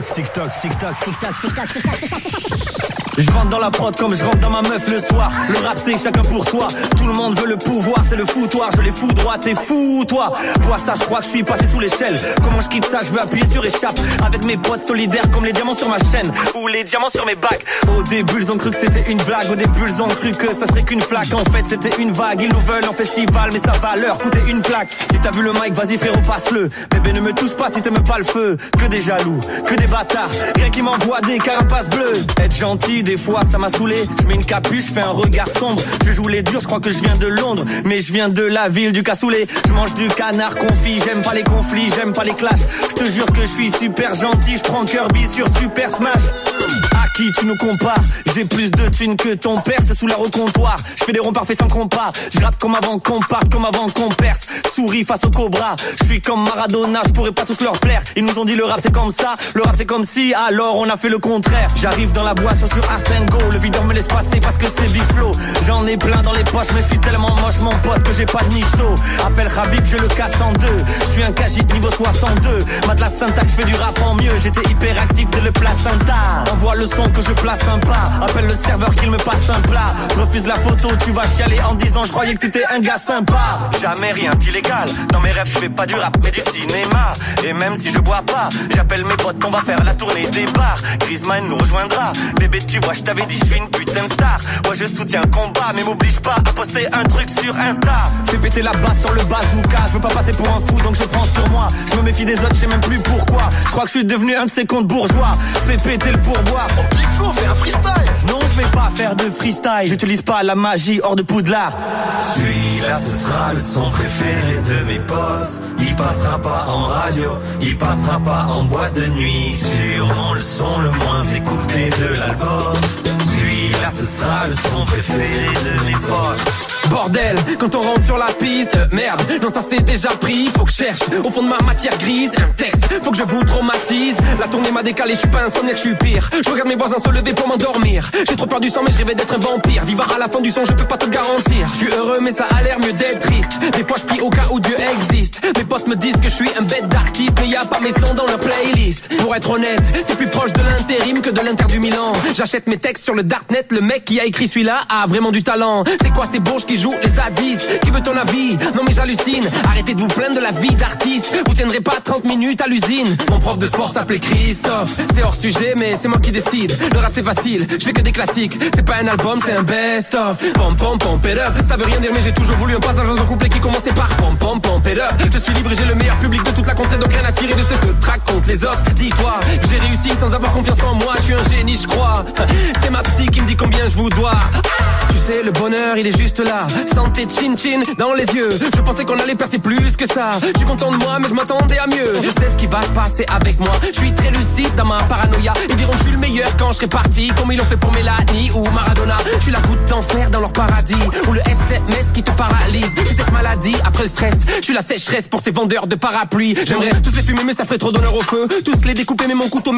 Je rentre dans la prod comme je rentre dans ma meuf le soir. Le rap c'est chacun pour soi. Tout le monde veut le pouvoir, c'est le foutoir. Je les fous droit, t'es fou toi. Toi ça je crois que je suis passé sous l'échelle. Comment je quitte ça, je veux appuyer sur échappe. Avec mes potes solidaires comme les diamants sur ma chaîne. Ou les diamants sur mes bagues. Au début ils ont cru que c'était une blague. Au début ils ont cru que ça serait qu'une flaque. En fait c'était une vague, ils nous veulent en festival. Mais ça va leur coûter une plaque. Si t'as vu le mic, vas-y frérot passe-le. Bébé ne me touche pas si t'aimes pas le feu. Que des jaloux, que des bâtards. Rien qui m'envoie des carapaces bleues. Être gentil des fois ça m'a saoulé. Je mets une capuche, je fais un regard sombre. Je joue les durs, je crois que je viens de Londres. Mais je viens de la ville du cassoulet. Je mange du canard confit, j'aime pas les conflits, j'aime pas les clashs. Je te jure que je suis super gentil. Je prends Kirby sur Super Smash. À qui tu nous compares? J'ai plus de thunes que ton père, c'est sous la recomptoir. Je fais des ronds parfaits sans compas. Je rappe comme avant qu'on parte, comme avant qu'on perce. Souris face au cobra. Je suis comme Maradona, je pourrais pas tous leur plaire. Ils nous ont dit le rap c'est comme ça, le rap c'est comme si, alors on a fait le contraire. J'arrive dans la boîte, sur Art & Go. Le videur me laisse passer parce que c'est Big Flow. J'en ai plein dans les poches, mais je suis tellement moche mon pote que j'ai pas de nicheto. Appelle Khabib, je le casse en deux. Je suis un Kajit niveau 62. Matelas syntaxe, je fais du rap en mieux. J'étais hyper actif dès le placenta. Envoie le son que je place un pas. Appelle le serveur qu'il me passe un plat. Je refuse la photo, tu vas chialer en disant je croyais que t'étais un gars sympa. Jamais rien d'illégal. Dans mes rêves, je fais pas du rap mais du cinéma. Et même si je bois pas, j'appelle mes potes qu'on va faire la tournée des bars. Griezmann nous rejoindra. Bébé, tu vois, je t'avais dit, je suis une putain de star. Ouais, je soutiens le combat, mais m'oblige pas à poster un truc sur Insta. Fais péter la basse sur le bazooka. Je veux pas passer pour un fou, donc je prends sur moi. Je me méfie des autres, je sais même plus pourquoi. Je crois que je suis devenu un de ces comptes bourgeois. Fais péter le pourboire. Oh, Big Flo, fais un freestyle. Non, je vais pas faire de freestyle. J'utilise pas la magie hors de Poudlard. Celui-là, ce sera le son préféré de mes potes. Il passera pas en radio, il passera pas en boîte de nuit. Sûrement le son le moins écouté de l'album. Celui-là, ce sera le son préféré de mes potes. Bordel, quand on rentre sur la piste, merde, non ça c'est déjà pris, faut que je cherche au fond de ma matière grise, un texte, faut que je vous traumatise. La tournée m'a décalé, je suis pas insomniaque, je suis pire. Je regarde mes voisins se lever pour m'endormir. J'ai trop peur du sang mais je rêvais d'être un vampire. Vivre à la fin du son, je peux pas te garantir. Je suis heureux mais ça a l'air mieux d'être triste. Des fois je prie au cas où Dieu existe. Mes potes me disent que je suis un bête d'artiste, mais y a pas mes sons dans leur playlist. Pour être honnête, t'es plus proche de l'intérim que de l'Inter du Milan. J'achète mes textes sur le darknet, le mec qui a écrit celui-là a vraiment du talent. C'est quoi ces bourges qui jouent les zadistes? Qui veut ton avis? Non mais j'hallucine. Arrêtez de vous plaindre de la vie d'artiste. Vous tiendrez pas 30 minutes à l'usine. Mon prof de sport s'appelait Christophe. C'est hors sujet mais c'est moi qui décide. Le rap c'est facile, je fais que des classiques. C'est pas un album, c'est un best-of. Pom pom pom it up. Ça veut rien dire mais j'ai toujours voulu un passage dans un couplet qui commençait par pom pom pom it up. Je suis libre et j'ai le meilleur public de toute la contrée, donc rien à cirer de ce que traquent contre les autres. Dis-toi, j'ai réussi sans avoir confiance en moi. Je suis un génie, je crois. C'est ma psy qui me dit combien je vous dois. Tu sais, le bonheur, il est juste là. Santé, chin chin dans les yeux. Je pensais qu'on allait percer plus que ça. Je suis content de moi, mais je m'attendais à mieux. Je sais ce qui va se passer avec moi. Je suis très lucide dans ma paranoïa. Ils diront que je suis le meilleur quand je serai parti, comme ils l'ont fait pour Mélanie ou Maradona. Je suis la goutte d'enfer dans leur paradis, ou le SMS qui te paralyse. Je suis cette maladie après le stress. Je suis la sécheresse pour ces vendeurs de parapluies. J'aimerais tous les fumer, mais ça ferait trop d'honneur au feu. Tous les découper, mais mon couteau mérite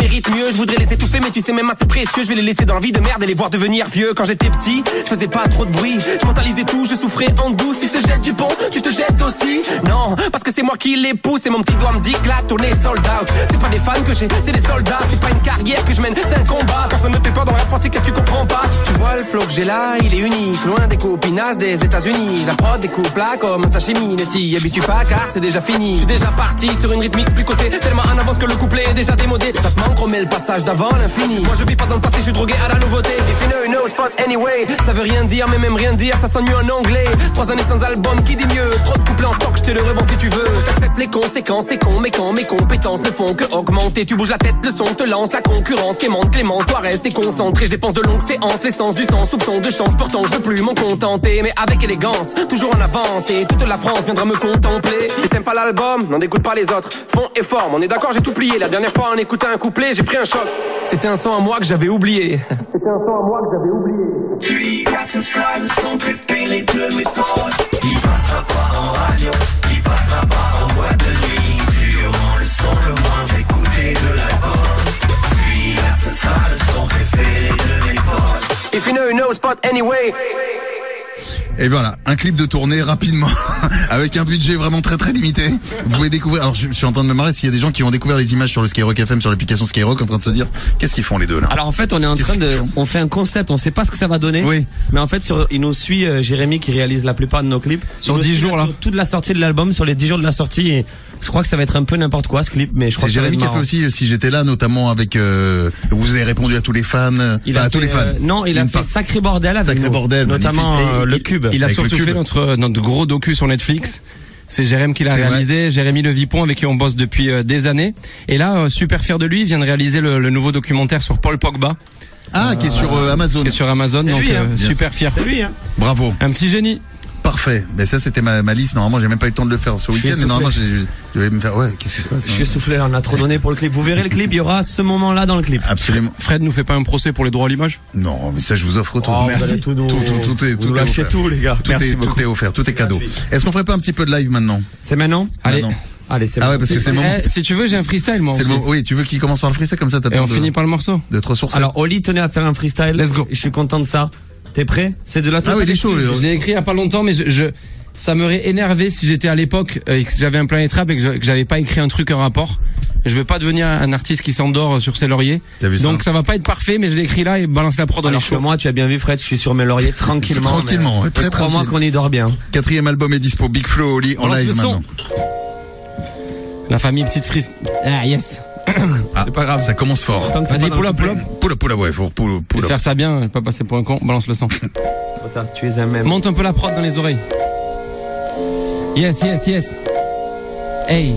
méritent mieux. Je voudrais les étouffer mais tu sais même assez précieux. Je vais les laisser dans la vie de merde et les voir devenir vieux. Quand j'étais petit, je faisais pas trop de bruit. Je mentalisais tout, je souffrais en douce. Si se jette du pont, tu te jettes aussi. Non, parce que c'est moi qui les pousse. Et mon petit doigt me dit que la tournée sold out. C'est pas des fans que j'ai, c'est des soldats. C'est pas une carrière que je mène, c'est un combat. Personne ne fait peur dans la France, c'est que tu comprends pas. Tu vois le flow que j'ai là, il est unique. Loin des copinasses des États-Unis. La prod découpe là comme un sashimi. Ne t'y habitue pas car c'est déjà fini. Je suis déjà parti sur une rythmique plus cotée. Tellement en avance que le couplet est déjà démodé. Ça te manque, remets le passage d'avant l'infini. Moi je vis pas dans le passé, je suis drogué à la nouveauté. If you know spot anyway. Ça veut rien dire, mais même rien dire, ça sonne mieux en anglais. 3 années sans album, qui dit mieux? Trop de couplets en stock, je te le revends si tu veux. T'acceptes les conséquences, c'est con, mais quand mes compétences ne font que augmenter. Tu bouges la tête, le son te lance, la concurrence quémante, Clémence, toi rester concentré. Je dépense de longues séances, l'essence du sang, soupçon de chance. Pourtant je veux plus m'en contenter, mais avec élégance, toujours en avance. Et toute la France viendra me contempler. Si t'aimes pas l'album, n'en écoute pas les autres. Fond et forme, on est d'accord, j'ai tout plié. La dernière fois en écoutant un couplet, j'ai pris un choc. C'était un son à moi que j'avais oublié. C'était un son à moi que j'avais oublié. Tu as ce soir le son préféré de mes potes. Il passera pas en radio, il passera pas en boîte de nuit. Sûrement le son le moins écouté de l'album. Celui-là ce sera le son préféré de mes potes. If you know spot anyway. Et voilà, un clip de tournée rapidement, avec un budget vraiment très très limité. Vous pouvez découvrir, alors je suis en train de me marrer s'il y a des gens qui ont découvert les images sur le Skyrock FM, sur l'application Skyrock, en train de se dire, qu'est-ce qu'ils font les deux là? Alors en fait, on est en train on fait un concept, on sait pas ce que ça va donner. Oui. Mais en fait, il nous suit Jérémy qui réalise la plupart de nos clips. Sur 10 jours là. Sur toute la sortie de l'album, sur les 10 jours de la sortie. Et je crois que ça va être un peu n'importe quoi ce clip, mais je crois que c'est Jérémy qui a fait aussi Si j'étais là, notamment avec, vous avez répondu à tous les fans. À tous les fans. Non, il a fait Sacré Bordel avec Sacré nous, Bordel, notamment le Cube. Il a Avec surtout le Cube. fait notre gros docu sur Netflix. C'est Jérémy qui l'a réalisé, Jérémy Le Vipon avec qui on bosse depuis des années. Et là, super fier de lui, il vient de réaliser le nouveau documentaire sur Paul Pogba. Ah, qui est sur Amazon. Qui est sur Amazon, c'est donc lui, hein. super fier. C'est lui, hein. Bravo. Un petit génie. Parfait. Mais ça, c'était ma liste. Normalement, j'ai même pas eu le temps de le faire ce week-end. Mais normalement, je vais me faire, qu'est-ce qui se passe? Je suis essoufflé, on a trop donné pour le clip. Vous verrez le clip, il y aura ce moment-là dans le clip. Absolument. Fred nous fait pas un procès pour les droits à l'image? Non, mais ça, je vous offre tout. Merci. Tout est lâchez offert. tout, les gars. Tout est offert, tout est cadeau. Est-ce qu'on ferait pas un petit peu de live maintenant? C'est maintenant? Allez. Allez, c'est bon. Ah ouais, parce que c'est le moment. Si tu veux, j'ai un freestyle, moi. C'est le moment. Oui, tu veux qu'il commence par le freestyle, comme ça, t'as Et on finit par le morceau. de te ressourcer. Alors, Oli tenait à faire un freestyle. Let's go. Je suis content de ça. T'es prêt? C'est de la Ah oui, il est chaud. Je l'ai écrit il y a pas longtemps, mais ça m'aurait énervé si j'étais à l'époque et que j'avais un Planet Rap et que j'avais pas écrit un truc en rapport. Je veux pas devenir un artiste qui s'endort sur ses lauriers. Donc ça va pas être parfait, mais je l'ai écrit là et balance la prod dans les Alors que shows. moi, tu as bien vu, Fred, je suis sur mes lauriers tranquillement. Tranquillement, très tranquille. Crois-moi qu'on y dort bien. 4e album est dispo, Big Flo Oli en Balance live le son. maintenant. La famille Petite Frise. Ah yes. C'est pas grave, ça commence fort. Vas-y, pull up. Pull up, ouais, faut pull Je vais up. faire ça bien, je vais pas passer pour un con. Balance le son. Trop tard, tu es un même. Monte un peu la prod dans les oreilles. Yes. Hey.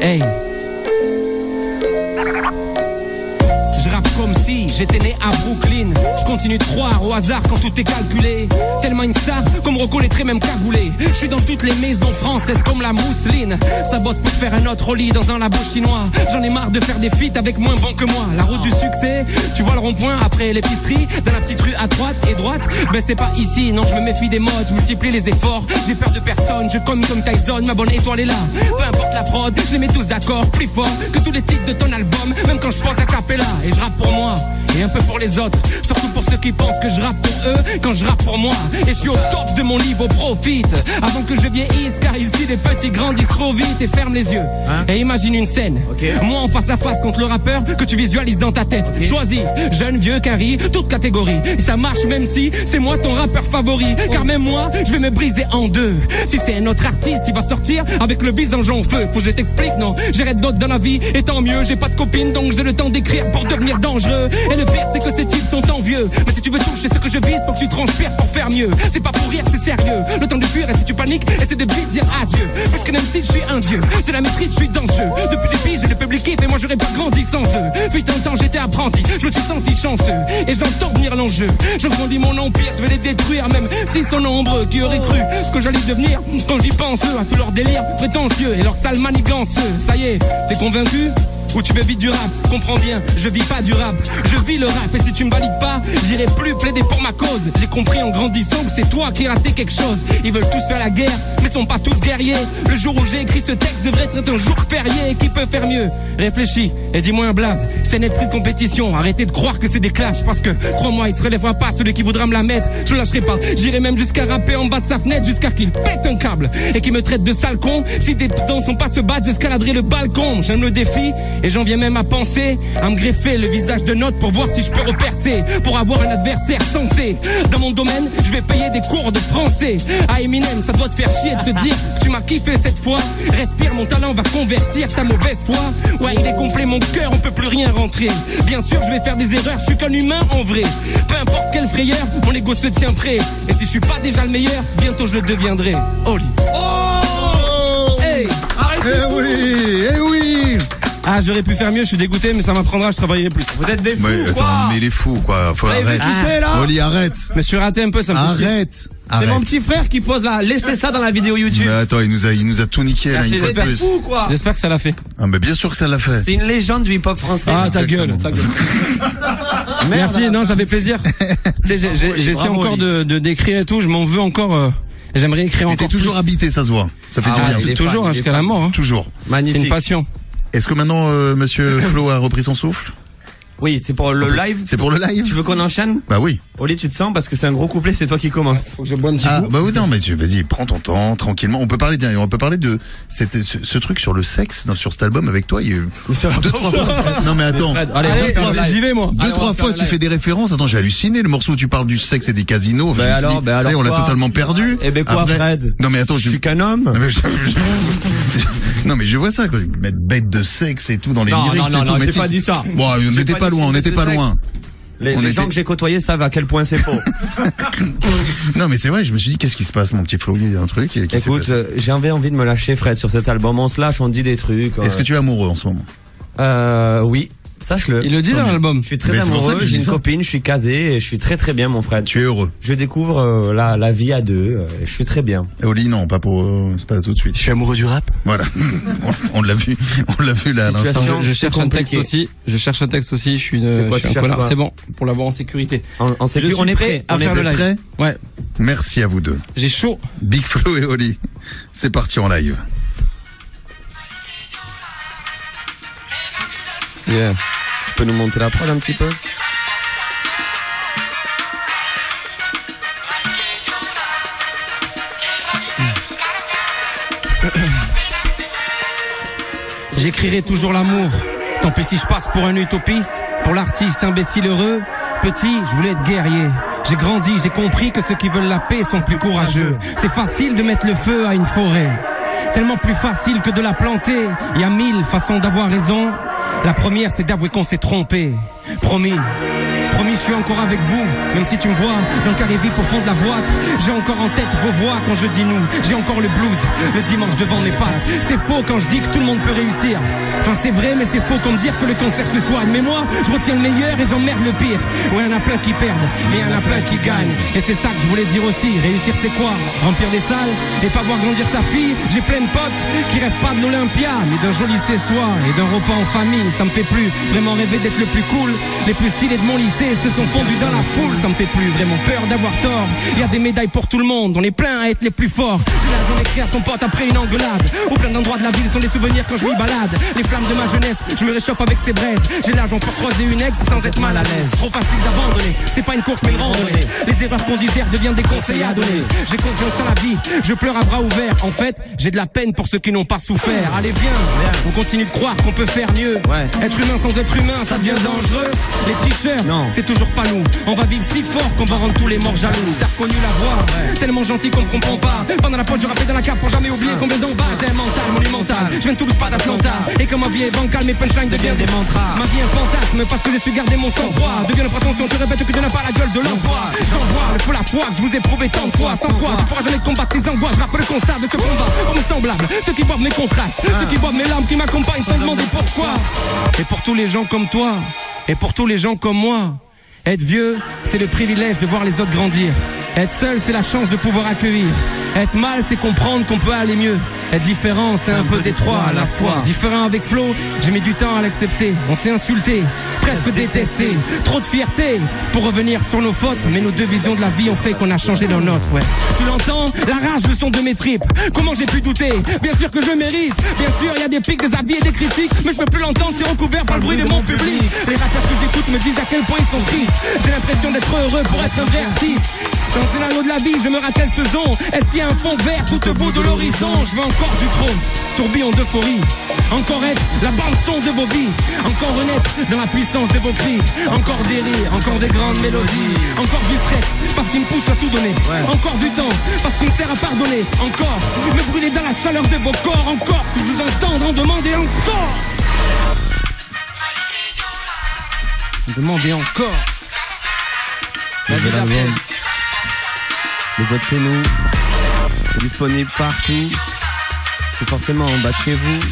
Je rappe comme si j'étais né à Brooklyn. Je continue de croire au hasard quand tout est calculé. Tellement une star qu'on me reconnaîtrait même cagoulé. Je suis dans toutes les maisons françaises comme la mousseline. Ça bosse pour faire un autre lit dans un labo chinois. J'en ai marre de faire des feats avec moins bon que moi. La route du succès, tu vois le rond-point après l'épicerie. Dans la petite rue à droite et droite, ben c'est pas ici. Non, je me méfie des modes, je multiplie les efforts. J'ai peur de personne, je comme Tyson. Ma bonne étoile est là, peu importe la prod. Je les mets tous d'accord, plus fort que tous les titres de ton album. Même quand je pense à Capella. Et je rappe pour moi et un peu pour les autres. Surtout pour ceux qui pensent que je rappe pour eux quand je rappe pour moi. Et je suis au top de mon niveau, profite avant que je vieillisse, car ici les petits grandissent trop vite. Et ferme les yeux et imagine une scène, moi en face à face contre le rappeur que tu visualises dans ta tête. Choisis, jeune, vieux, carry, toute catégorie. Et ça marche même si c'est moi ton rappeur favori, car même moi je vais me briser en deux. Si c'est un autre artiste, il va sortir avec le visage en feu. Faut que je t'explique, non, j'arrête d'autres dans la vie et tant mieux. J'ai pas de copine donc j'ai le temps d'écrire pour devenir dangereux. Et le pire c'est que ces types sont envieux. Mais si tu veux toucher ce que je vise, faut que tu transpires pour faire mieux. C'est pas pour rire, c'est sérieux. Le temps de fuir et si tu paniques, essaie de vite dire adieu. Parce que même si je suis un dieu, j'ai la maîtrise, je suis dans le jeu. Depuis les piges, j'ai le public kiff et moi j'aurais pas grandi sans eux. Fut un temps j'étais apprenti, je me suis senti chanceux. Et j'entends venir l'enjeu. Je grandis mon empire, je vais les détruire même s'ils sont nombreux. Qui auraient cru ce que j'allais devenir quand j'y pense, à tout leur délire prétentieux et leur sale manigance. Ça y est, t'es convaincu? ou tu veux vite du rap. Comprends bien, je vis pas du rap, je vis le rap. Et si tu me valides pas, j'irai plus plaider pour ma cause. J'ai compris en grandissant que c'est toi qui raté quelque chose. Ils veulent tous faire la guerre, mais sont pas tous guerriers. Le jour où j'ai écrit ce texte devrait être un jour férié. Qui peut faire mieux? Réfléchis et dis-moi un blaze. C'est net prise de compétition, arrêtez de croire que c'est des clashs. Parce que, crois-moi, il se relèvera pas celui qui voudra me la mettre. Je lâcherai pas, j'irai même jusqu'à rapper en bas de sa fenêtre, jusqu'à qu'il pète un câble et qu'il me traite de sale con. Si tes dents sont pas se battre, j'escaladerai le balcon. J'aime le défi et j'en viens même à penser à me greffer le visage de notes pour voir si je peux repercer, pour avoir un adversaire sensé. Dans mon domaine, je vais payer des cours de français. À Eminem, ça doit te faire chier de te dire que tu m'as kiffé cette fois. Respire, mon talent va convertir ta mauvaise foi. Ouais, il est complet mon cœur, on peut plus rien rentrer. Bien sûr, je vais faire des erreurs, je suis qu'un humain en vrai. Peu importe quelle frayeur, mon ego se tient prêt. Et si je suis pas déjà le meilleur, bientôt je le deviendrai. Oli. Oh hey, arrêtez. Eh oui. Ah, j'aurais pu faire mieux, je suis dégoûté, mais ça m'apprendra, je travaillerai plus. Vous êtes des fous, attends, mais il est fou, quoi. Faut arrêter. Oli, arrête. Je me suis raté un peu, ça me fait Arrête. C'est mon petit frère qui pose là. Laissez ça dans la vidéo YouTube. Mais attends, il nous a tout niqué, là, une fois de plus. Fou, quoi. J'espère que ça l'a fait. Ah, mais bien sûr que ça l'a fait. C'est une légende du hip-hop français. Ah, ta gueule. Merci, non, ça fait plaisir. Tu sais, j'essaie encore de décrire et tout, je m'en veux encore, j'aimerais écrire encore. T'es toujours habité, ça se voit. Ça fait du bien. Toujours, jusqu'à la mort, hein. Toujours. Magnifique. C'est une passion. Est-ce que maintenant, monsieur Flo a repris son souffle? Oui, c'est pour le live. C'est pour le live. Tu veux qu'on enchaîne? Bah oui. Oli, tu te sens parce que c'est un gros couplet, c'est toi qui commence. Faut que je bois un petit coup. Bah oui, non, mais vas-y, prends ton temps, tranquillement. On peut parler de ce truc sur le sexe, sur cet album avec toi. Il y a eu deux, trois fois. Non, mais attends. Allez, j'y vais, moi. Deux, trois fois, tu fais des références. Attends, j'ai halluciné. Le morceau où tu parles du sexe et des casinos. Bah alors, on l'a totalement perdu. Eh ben quoi, après, Fred? Non, mais attends, je suis qu'un homme. Non, mais je vois ça, quoi. Mettre bête de sexe et tout dans les lyrics. Non, j'ai pas dit ça. Bon, on n'était pas loin, Les gens que j'ai côtoyés savent à quel point c'est faux. Non, mais c'est vrai, je me suis dit, qu'est-ce qui se passe, mon petit Flo? Il y a un truc. Écoute, j'avais envie de me lâcher, Fred, sur cet album. On se lâche, on dit des trucs. Est-ce que tu es amoureux en ce moment? Oui. Sache-le. Il le dit dans l'album. Je suis très amoureux, j'ai une copine, je suis casé et je suis très très bien, mon frère. Tu es heureux. Je découvre la vie à deux, je suis très bien. Oli, non, c'est pas tout de suite. Je suis amoureux du rap. Voilà. On l'a vu là à l'instant. Je cherche un texte aussi. Je suis c'est bon, pour l'avoir en sécurité. En sécurité, on est prêt à faire le live. Prêt? Ouais. Merci à vous deux. J'ai chaud. Big Flo et Oli. C'est parti en live. Yeah. Tu peux nous monter la prod un petit peu? J'écrirai toujours l'amour. Tant pis si je passe pour un utopiste, pour l'artiste imbécile heureux. Petit, je voulais être guerrier. J'ai grandi, j'ai compris que ceux qui veulent la paix sont plus courageux. C'est facile de mettre le feu à une forêt. Tellement plus facile que de la planter. Il y a 1000 façons d'avoir raison. La première, c'est d'avouer qu'on s'est trompé. Promis, je suis encore avec vous. Même si tu me vois dans le carré VIP au fond de la boîte, j'ai encore en tête vos voix quand je dis nous. J'ai encore le blues, le dimanche devant mes pattes. C'est faux quand je dis que tout le monde peut réussir. Enfin c'est vrai, mais c'est faux comme dire que le concert se soigne. Mais moi, je retiens le meilleur et j'emmerde le pire. Ouais, y'en a plein qui perdent, mais y'en a plein qui gagnent. Et c'est ça que je voulais dire aussi. Réussir c'est quoi? Remplir des salles et pas voir grandir sa fille. J'ai plein de potes qui rêvent pas de l'Olympia, mais d'un joli cessoir et d'un repas en famille. Ça me fait plus vraiment rêver d'être le plus cool. Les plus stylés de mon lycée se sont fondus dans la foule. Ça me fait plus vraiment peur d'avoir tort. Il y a des médailles pour tout le monde, on est plein à être les plus forts. Là dans l'écrire son pote après une engueulade. Au plein d'endroits de la ville sont des souvenirs quand je m'y balade. Les flammes de ma jeunesse, je me réchauffe avec ces braises. J'ai l'argent pour croiser une ex sans être mal à l'aise. Trop facile d'abandonner, c'est pas une course mais une randonnée. Les erreurs qu'on digère deviennent des conseils à donner. J'ai confiance en la vie, je pleure à bras ouverts. En fait, j'ai de la peine pour ceux qui n'ont pas souffert. Allez viens, on continue de croire qu'on peut faire mieux. Être humain sans être humain, ça devient dangereux. Les tricheurs, c'est toujours pas nous. On va vivre si fort qu'on va rendre tous les morts jaloux. T'as reconnu la voix, tellement gentil qu'on me comprend pas. Pendant la poche, je rappelle dans la cape pour jamais oublier qu'on vient d'en bas. J'ai un mental monumental, je viens de Toulouse, pas d'Atlanta. Et comme ma vie est bancale, mes punchlines deviennent des mantras. Ma vie est un fantasme parce que j'ai su garder mon sang-froid. Deviens une prétention, tu répètes que tu n'as pas la gueule de l'envoi. J'envoie le feu la foi que je vous ai prouvé tant de fois. Sans quoi tu pourras jamais combattre les angoisses. Je rappelle le constat de ce combat. Hommes semblables, ceux qui boivent mes contrastes, ceux qui boivent mes larmes, qui m'accompagnent sans demander pourquoi. Et pour tous les gens comme toi, et pour tous les gens comme moi, être vieux, c'est le privilège de voir les autres grandir. Être seul, c'est la chance de pouvoir accueillir. Être mal, c'est comprendre qu'on peut aller mieux. Être différent, c'est un peu des trois à la fois. Différent avec Flo, j'ai mis du temps à l'accepter. On s'est insulté, presque détesté. Trop de fierté pour revenir sur nos fautes. Mais nos deux visions de la vie ont fait qu'on a changé nos nôtres, ouais. Tu l'entends? La rage, le son de mes tripes. Comment j'ai pu douter? Bien sûr que je le mérite. Bien sûr, y a des pics, des avis et des critiques. Mais je peux plus l'entendre, c'est recouvert par le bruit de mon public. Les rappeurs que j'écoute me disent à quel point ils sont tristes. J'ai l'impression d'être heureux pour être un vrai artiste. Dans le scénario de la vie, je me rappelle ce son. Est-ce qu'il y a un fond vert tout au bout de l'horizon? Je veux encore du trône, tourbillon d'euphorie. Encore être la bande son de vos vies. Encore renaître dans la puissance de vos cris. Encore des rires, encore des grandes mélodies. Encore du stress, parce qu'il me pousse à tout donner. Encore du temps, parce qu'il me sert à pardonner. Encore me brûler dans la chaleur de vos corps. Encore tout vous entendre en demander encore. Demandez encore. Nouvel album. Les autres c'est nous. C'est disponible partout. C'est forcément en bas de chez vous.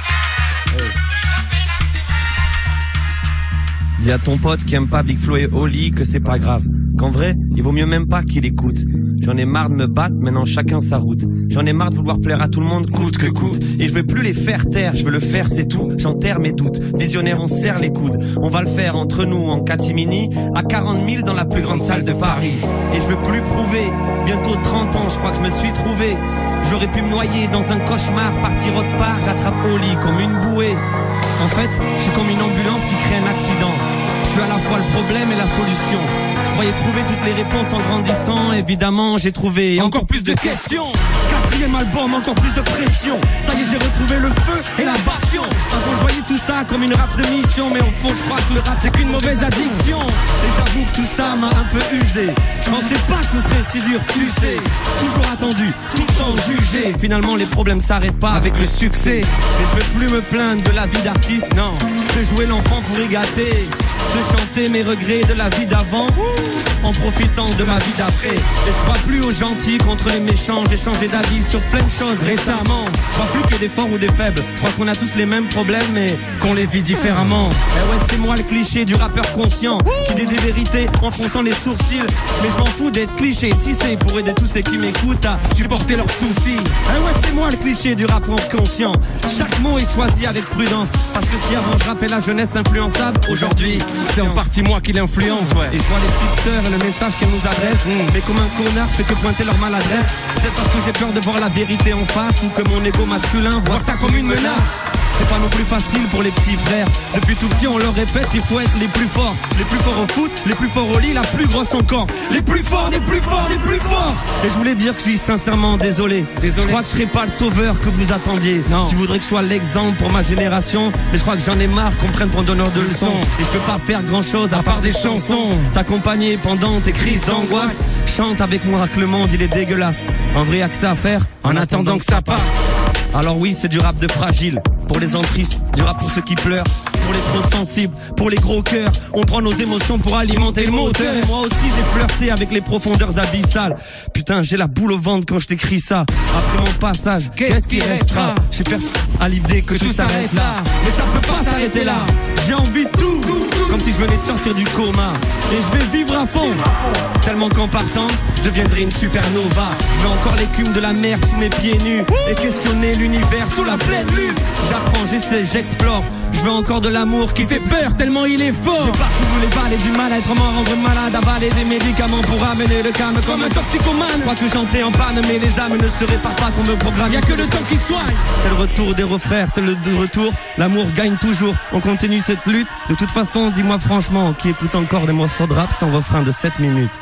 Dis à ton pote qui aime pas Big Flo et Oli que c'est pas grave. Qu'en vrai, il vaut mieux même pas qu'il écoute. J'en ai marre de me battre, maintenant chacun sa route. J'en ai marre de vouloir plaire à tout le monde coûte que coûte. Et je veux plus les faire taire, je veux le faire c'est tout. J'enterre mes doutes, visionnaire on serre les coudes. On va le faire entre nous en catimini, à 40 000 dans la plus grande salle de Paris. Et je veux plus prouver, bientôt 30 ans je crois que je me suis trouvé. J'aurais pu me noyer dans un cauchemar, partir autre part, j'attrape Oli comme une bouée. En fait, je suis comme une ambulance qui crée un accident. Je suis à la fois le problème et la solution. Je croyais trouver toutes les réponses en grandissant. Évidemment, j'ai trouvé encore plus de questions. 4e album, encore plus de pression. Ça y est, j'ai retrouvé le feu et la passion. Avant, je voyais tout ça comme une rap de mission. Mais au fond, je crois que le rap, c'est qu'une mauvaise addiction. Et j'avoue que tout ça m'a un peu usé. Je pensais pas que ce serait si dur, tu sais. Toujours attendu, tout le temps jugé. Finalement, les problèmes s'arrêtent pas avec le succès. Mais je veux plus me plaindre de la vie d'artiste, non. De jouer l'enfant pour y gâter. De chanter mes regrets de la vie d'avant en profitant de ma vie d'après. Et je crois plus aux gentils contre les méchants. J'ai changé d'avis sur plein de choses récemment. Je crois plus qu'il y ait des forts ou des faibles. Je crois qu'on a tous les mêmes problèmes mais qu'on les vit différemment. Eh ouais, c'est moi le cliché du rappeur conscient qui dit des vérités en fronçant les sourcils. Mais je m'en fous d'être cliché si c'est pour aider tous ceux qui m'écoutent à supporter leurs soucis. Eh ouais, c'est moi le cliché du rappeur conscient. Chaque mot est choisi avec prudence. Parce que si avant je rappelais la jeunesse influençable, aujourd'hui c'est en partie moi qui l'influence, ouais. Et je vois les petites sœurs et le message qu'elles nous adressent. Mais comme un connard, je fais que pointer leur maladresse. Peut-être parce que j'ai peur de voir la vérité en face ou que mon ego masculin voit ça comme une menace. C'est pas non plus facile pour les petits frères. Depuis tout petit on leur répète qu'il faut être les plus forts. Les plus forts au foot, les plus forts au lit, la plus grosse encore. Les plus forts, les plus forts, les plus forts. Et je voulais dire que je suis sincèrement désolé. Je crois que je serai pas le sauveur que vous attendiez. Non. Tu voudrais que je sois l'exemple pour ma génération. Mais je crois que j'en ai marre qu'on prenne pour donneur de leçons. Et je peux pas faire grand chose à part des chansons. T'accompagner pendant tes crises d'angoisse. Chante avec moi que le monde il est dégueulasse. En vrai y'a que ça à faire en attendant que ça passe. Alors oui, c'est du rap de fragile. Pour les entristes, du rap pour ceux qui pleurent. Pour les trop sensibles, pour les gros cœurs. On prend nos émotions pour alimenter le moteur. Et moi aussi j'ai flirté avec les profondeurs abyssales. Putain, j'ai la boule au ventre quand je t'écris ça. Après mon passage, qu'est-ce qui restera? J'ai perçu à l'idée que tout s'arrête là. Mais ça peut pas s'arrêter là. J'ai envie de tout, comme si je venais de sortir du coma. Et je vais vivre à fond. Tellement qu'en partant, je deviendrai une supernova. Je veux encore l'écume de la mer sous mes pieds nus. Et questionner l'univers sous la pleine lune. J'apprends, j'essaie, j'explore. Je veux encore de l'amour qui fait peur tellement il est fort. J'ai parcouru les vallées du mal-être, m'en rendre malade, avaler des médicaments pour amener le calme comme un toxicomane. Je crois que j'entrais en panne mais les âmes ne se réparent pas qu'on me programme. Y'a que le temps qui soigne. C'est le retour des refrères, c'est le retour. L'amour gagne toujours, on continue cette lutte. De toute façon, dis-moi franchement, qui écoute encore des morceaux de rap sans refrain de 7 minutes?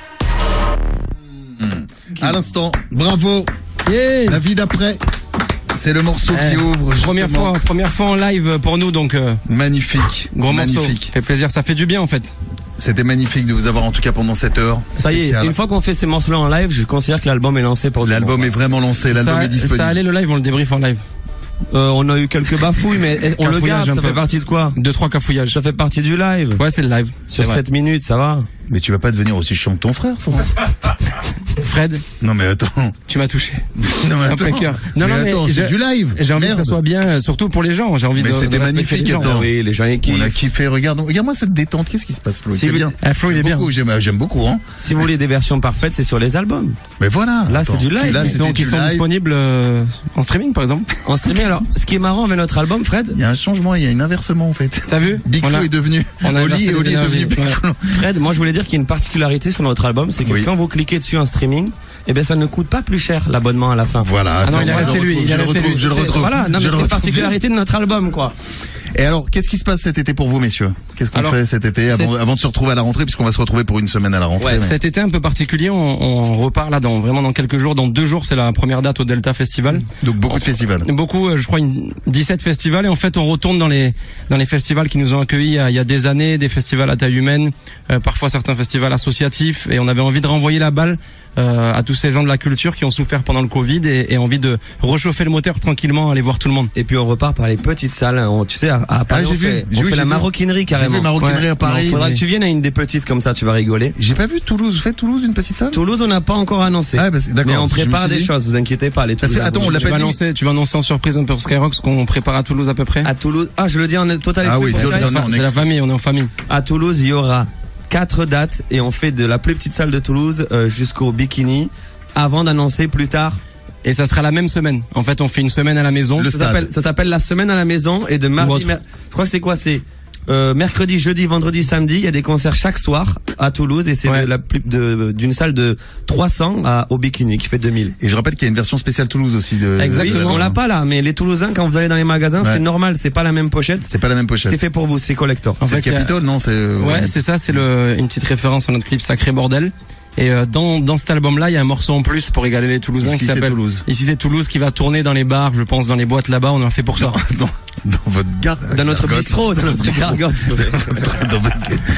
À l'instant, bravo. La vie d'après. C'est le morceau qui ouvre justement. Première fois en live pour nous donc magnifique. Gros magnifique. morceau. Fait plaisir, ça fait du bien en fait. C'était magnifique de vous avoir en tout cas pendant cette heure. Ça y est, une fois qu'on fait ces morceaux-là en live, je considère que l'album est lancé pour l'album est vraiment lancé, l'album est disponible. Ça allait le live, on le débrief en live. On a eu quelques bafouilles, mais on le garde, ça fait partie de quoi? 2-3 cafouillages. Ça fait partie du live. Ouais, c'est le live. Sur 7 minutes, ça va. Mais tu vas pas devenir aussi chiant que ton frère, faut. Fred. Non mais attends. Tu m'as touché. Non mais Après attends. cœur. Non, mais attends, c'est du live. J'ai envie que ça Merde. soit bien, surtout pour les gens. J'ai envie Mais de. c'était de respecter magnifique, les gens. attends. Oui, les gens qui On a kiffé, regarde-moi cette détente, qu'est-ce qui se passe, Flo? Si C'est vous- bien. Flo, il est bien. Beaucoup, j'aime beaucoup, hein. Si vous voulez des versions parfaites, c'est sur les albums. Mais voilà. Là, attends. c'est du live. Là, Qui c'était sont du live. disponibles en streaming, par exemple. En streaming, alors, ce qui est marrant avec notre album, Fred, Il y a un changement, il y a un inversement, en fait. T'as vu? Big Flo est devenu on a Oli inversé et les Oli est devenu énergies. Big Ouais. Flo. Fred, moi je voulais dire qu'il y a une particularité sur notre album, c'est que Oui. quand vous cliquez dessus en streaming, eh ben ça ne coûte pas plus cher l'abonnement à la fin. Voilà. Ah non, ça, il est je resté le lui, retrouve, il est resté lui. je le C'est- retrouve. Voilà, non Je mais le c'est une retrouve. particularité de notre album, quoi. Et alors, qu'est-ce qui se passe cet été pour vous, messieurs? Qu'est-ce qu'on Alors, fait cet été avant de se retrouver à la rentrée, puisqu'on va se retrouver pour une semaine à la rentrée. Ouais, mais- Cet été un peu particulier, on repart là vraiment dans quelques jours, dans 2 jours, c'est la première date au Delta Festival. Donc beaucoup de festivals. Beaucoup, je crois 17 festivals, et en fait on retourne dans les festivals qui nous ont accueillis il y a des années, des festivals à taille humaine, parfois certains festivals associatifs, et on avait envie de renvoyer la balle à tous ces gens de la culture qui ont souffert pendant le Covid et envie de réchauffer le moteur tranquillement, aller voir tout le monde. Et puis on repart par les petites salles. Tu sais, à Paris, j'ai on vu. fait, J'ai on vu, fait j'ai la vu. maroquinerie carrément. J'ai vu maroquinerie à Paris. Il faudra mais- que tu viennes à une des petites comme ça, tu vas rigoler. J'ai pas vu Toulouse. Vous faites Toulouse une petite salle? Toulouse, on n'a pas encore annoncé. Ah, bah, d'accord. Mais on parce que je me prépare suis des dit- choses, vous inquiétez pas. Les Parce que, Toulousains, attends, on l'a Tu pas vas dit. annoncer en surprise un peu pour Skyrock ce qu'on prépare à Toulouse à peu près. À Toulouse, je le dis en total Ah exclu oui, pour ça. non, C'est la famille, on est en famille. À Toulouse, il y aura 4 dates et on fait de la plus petite salle de Toulouse jusqu'au Bikini avant d'annoncer plus tard. Et ça sera la même semaine. En fait, on fait une semaine à la maison. Ça s'appelle la semaine à la maison et de mardi, autre. je crois que c'est quoi, c'est mercredi, jeudi, vendredi, samedi, il y a des concerts chaque soir à Toulouse et c'est d'une salle de 300 au Bikini qui fait 2000. Et je rappelle qu'il y a une version spéciale Toulouse aussi de. Exactement. On l'a pas là, mais les Toulousains, quand vous allez dans les magasins, c'est normal, c'est pas la même pochette. C'est pas la même pochette. C'est fait pour vous, c'est collector. En C'est fait, le Capitole, non? Ouais, c'est ça, c'est une petite référence à notre clip Sacré Bordel. Et dans cet album-là, il y a un morceau en plus pour égaler les Toulousains Ici, qui c'est s'appelle Toulouse. Ici c'est Toulouse, qui va tourner dans les bars, je pense, dans les boîtes là-bas. On en a fait pour ça. Dans votre gare. Dans notre bistrot, dans notre gargote. Dans votre...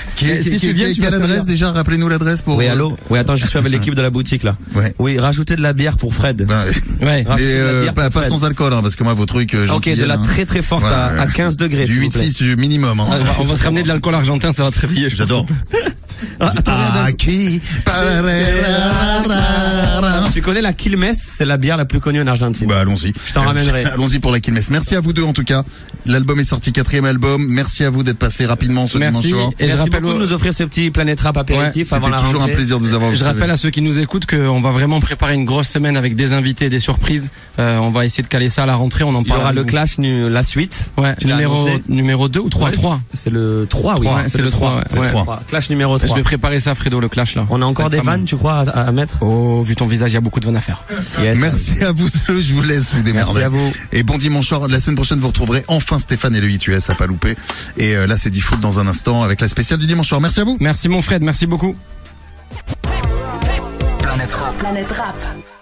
Si tu viens, tu vas quelle adresse savoir. déjà? Rappelez-nous l'adresse pour. Oui, allô? Oui, attends, je suis avec l'équipe de la boutique là. Ouais. Oui, rajoutez de la bière pour Fred. Ben, Ouais. Rajoutez de la bière pas pour Fred. sans alcool, hein, parce que moi, vos trucs, Ok, gentils, de la hein. très très forte Voilà. à 15 degrés. Du s'il vous plaît. 8-6 minimum, hein. On va se ramener de l'alcool argentin, ça va te réveiller. je pense. J'adore. Qui Tu connais la Quilmes, c'est la bière la plus connue en Argentine. Bah allons-y. Je t'en ramènerai. Allons-y pour la Quilmes. Merci à vous deux en tout cas. L'album est sorti, 4e album. Merci à vous d'être passé rapidement ce Merci. dimanche soir. Et je Merci rappelle beaucoup de nous offrir ce petit Planète Rap apéritif avant la C'était toujours rentrée. un plaisir de vous avoir. Je vous savez. rappelle à ceux qui nous écoutent qu'on va vraiment préparer une grosse semaine avec des invités, des surprises. On va essayer de caler ça à la rentrée. On en Il y parle. aura avec le vous. clash, la suite. Ouais, Tu l'as annoncé. numéro 2 ou 3? Ouais, 3. C'est le 3, oui. Ouais, c'est le 3. C'est le 3. Clash numéro Je 3. vais préparer ça, Fredo, le clash là. On a encore des vannes, tu crois, à mettre? Oh, vu ton visage, il y a beaucoup de vannes à faire. Yes. Merci à vous deux, je vous laisse vous démerder. Merci à vous. Et bon dimanche soir. La semaine prochaine, vous retrouverez enfin Stéphane et le 8US à pas louper. Et là, c'est Diffoul dans un instant avec la spéciale du dimanche soir. Merci à vous. Merci mon Fred, merci beaucoup. Planète Rap.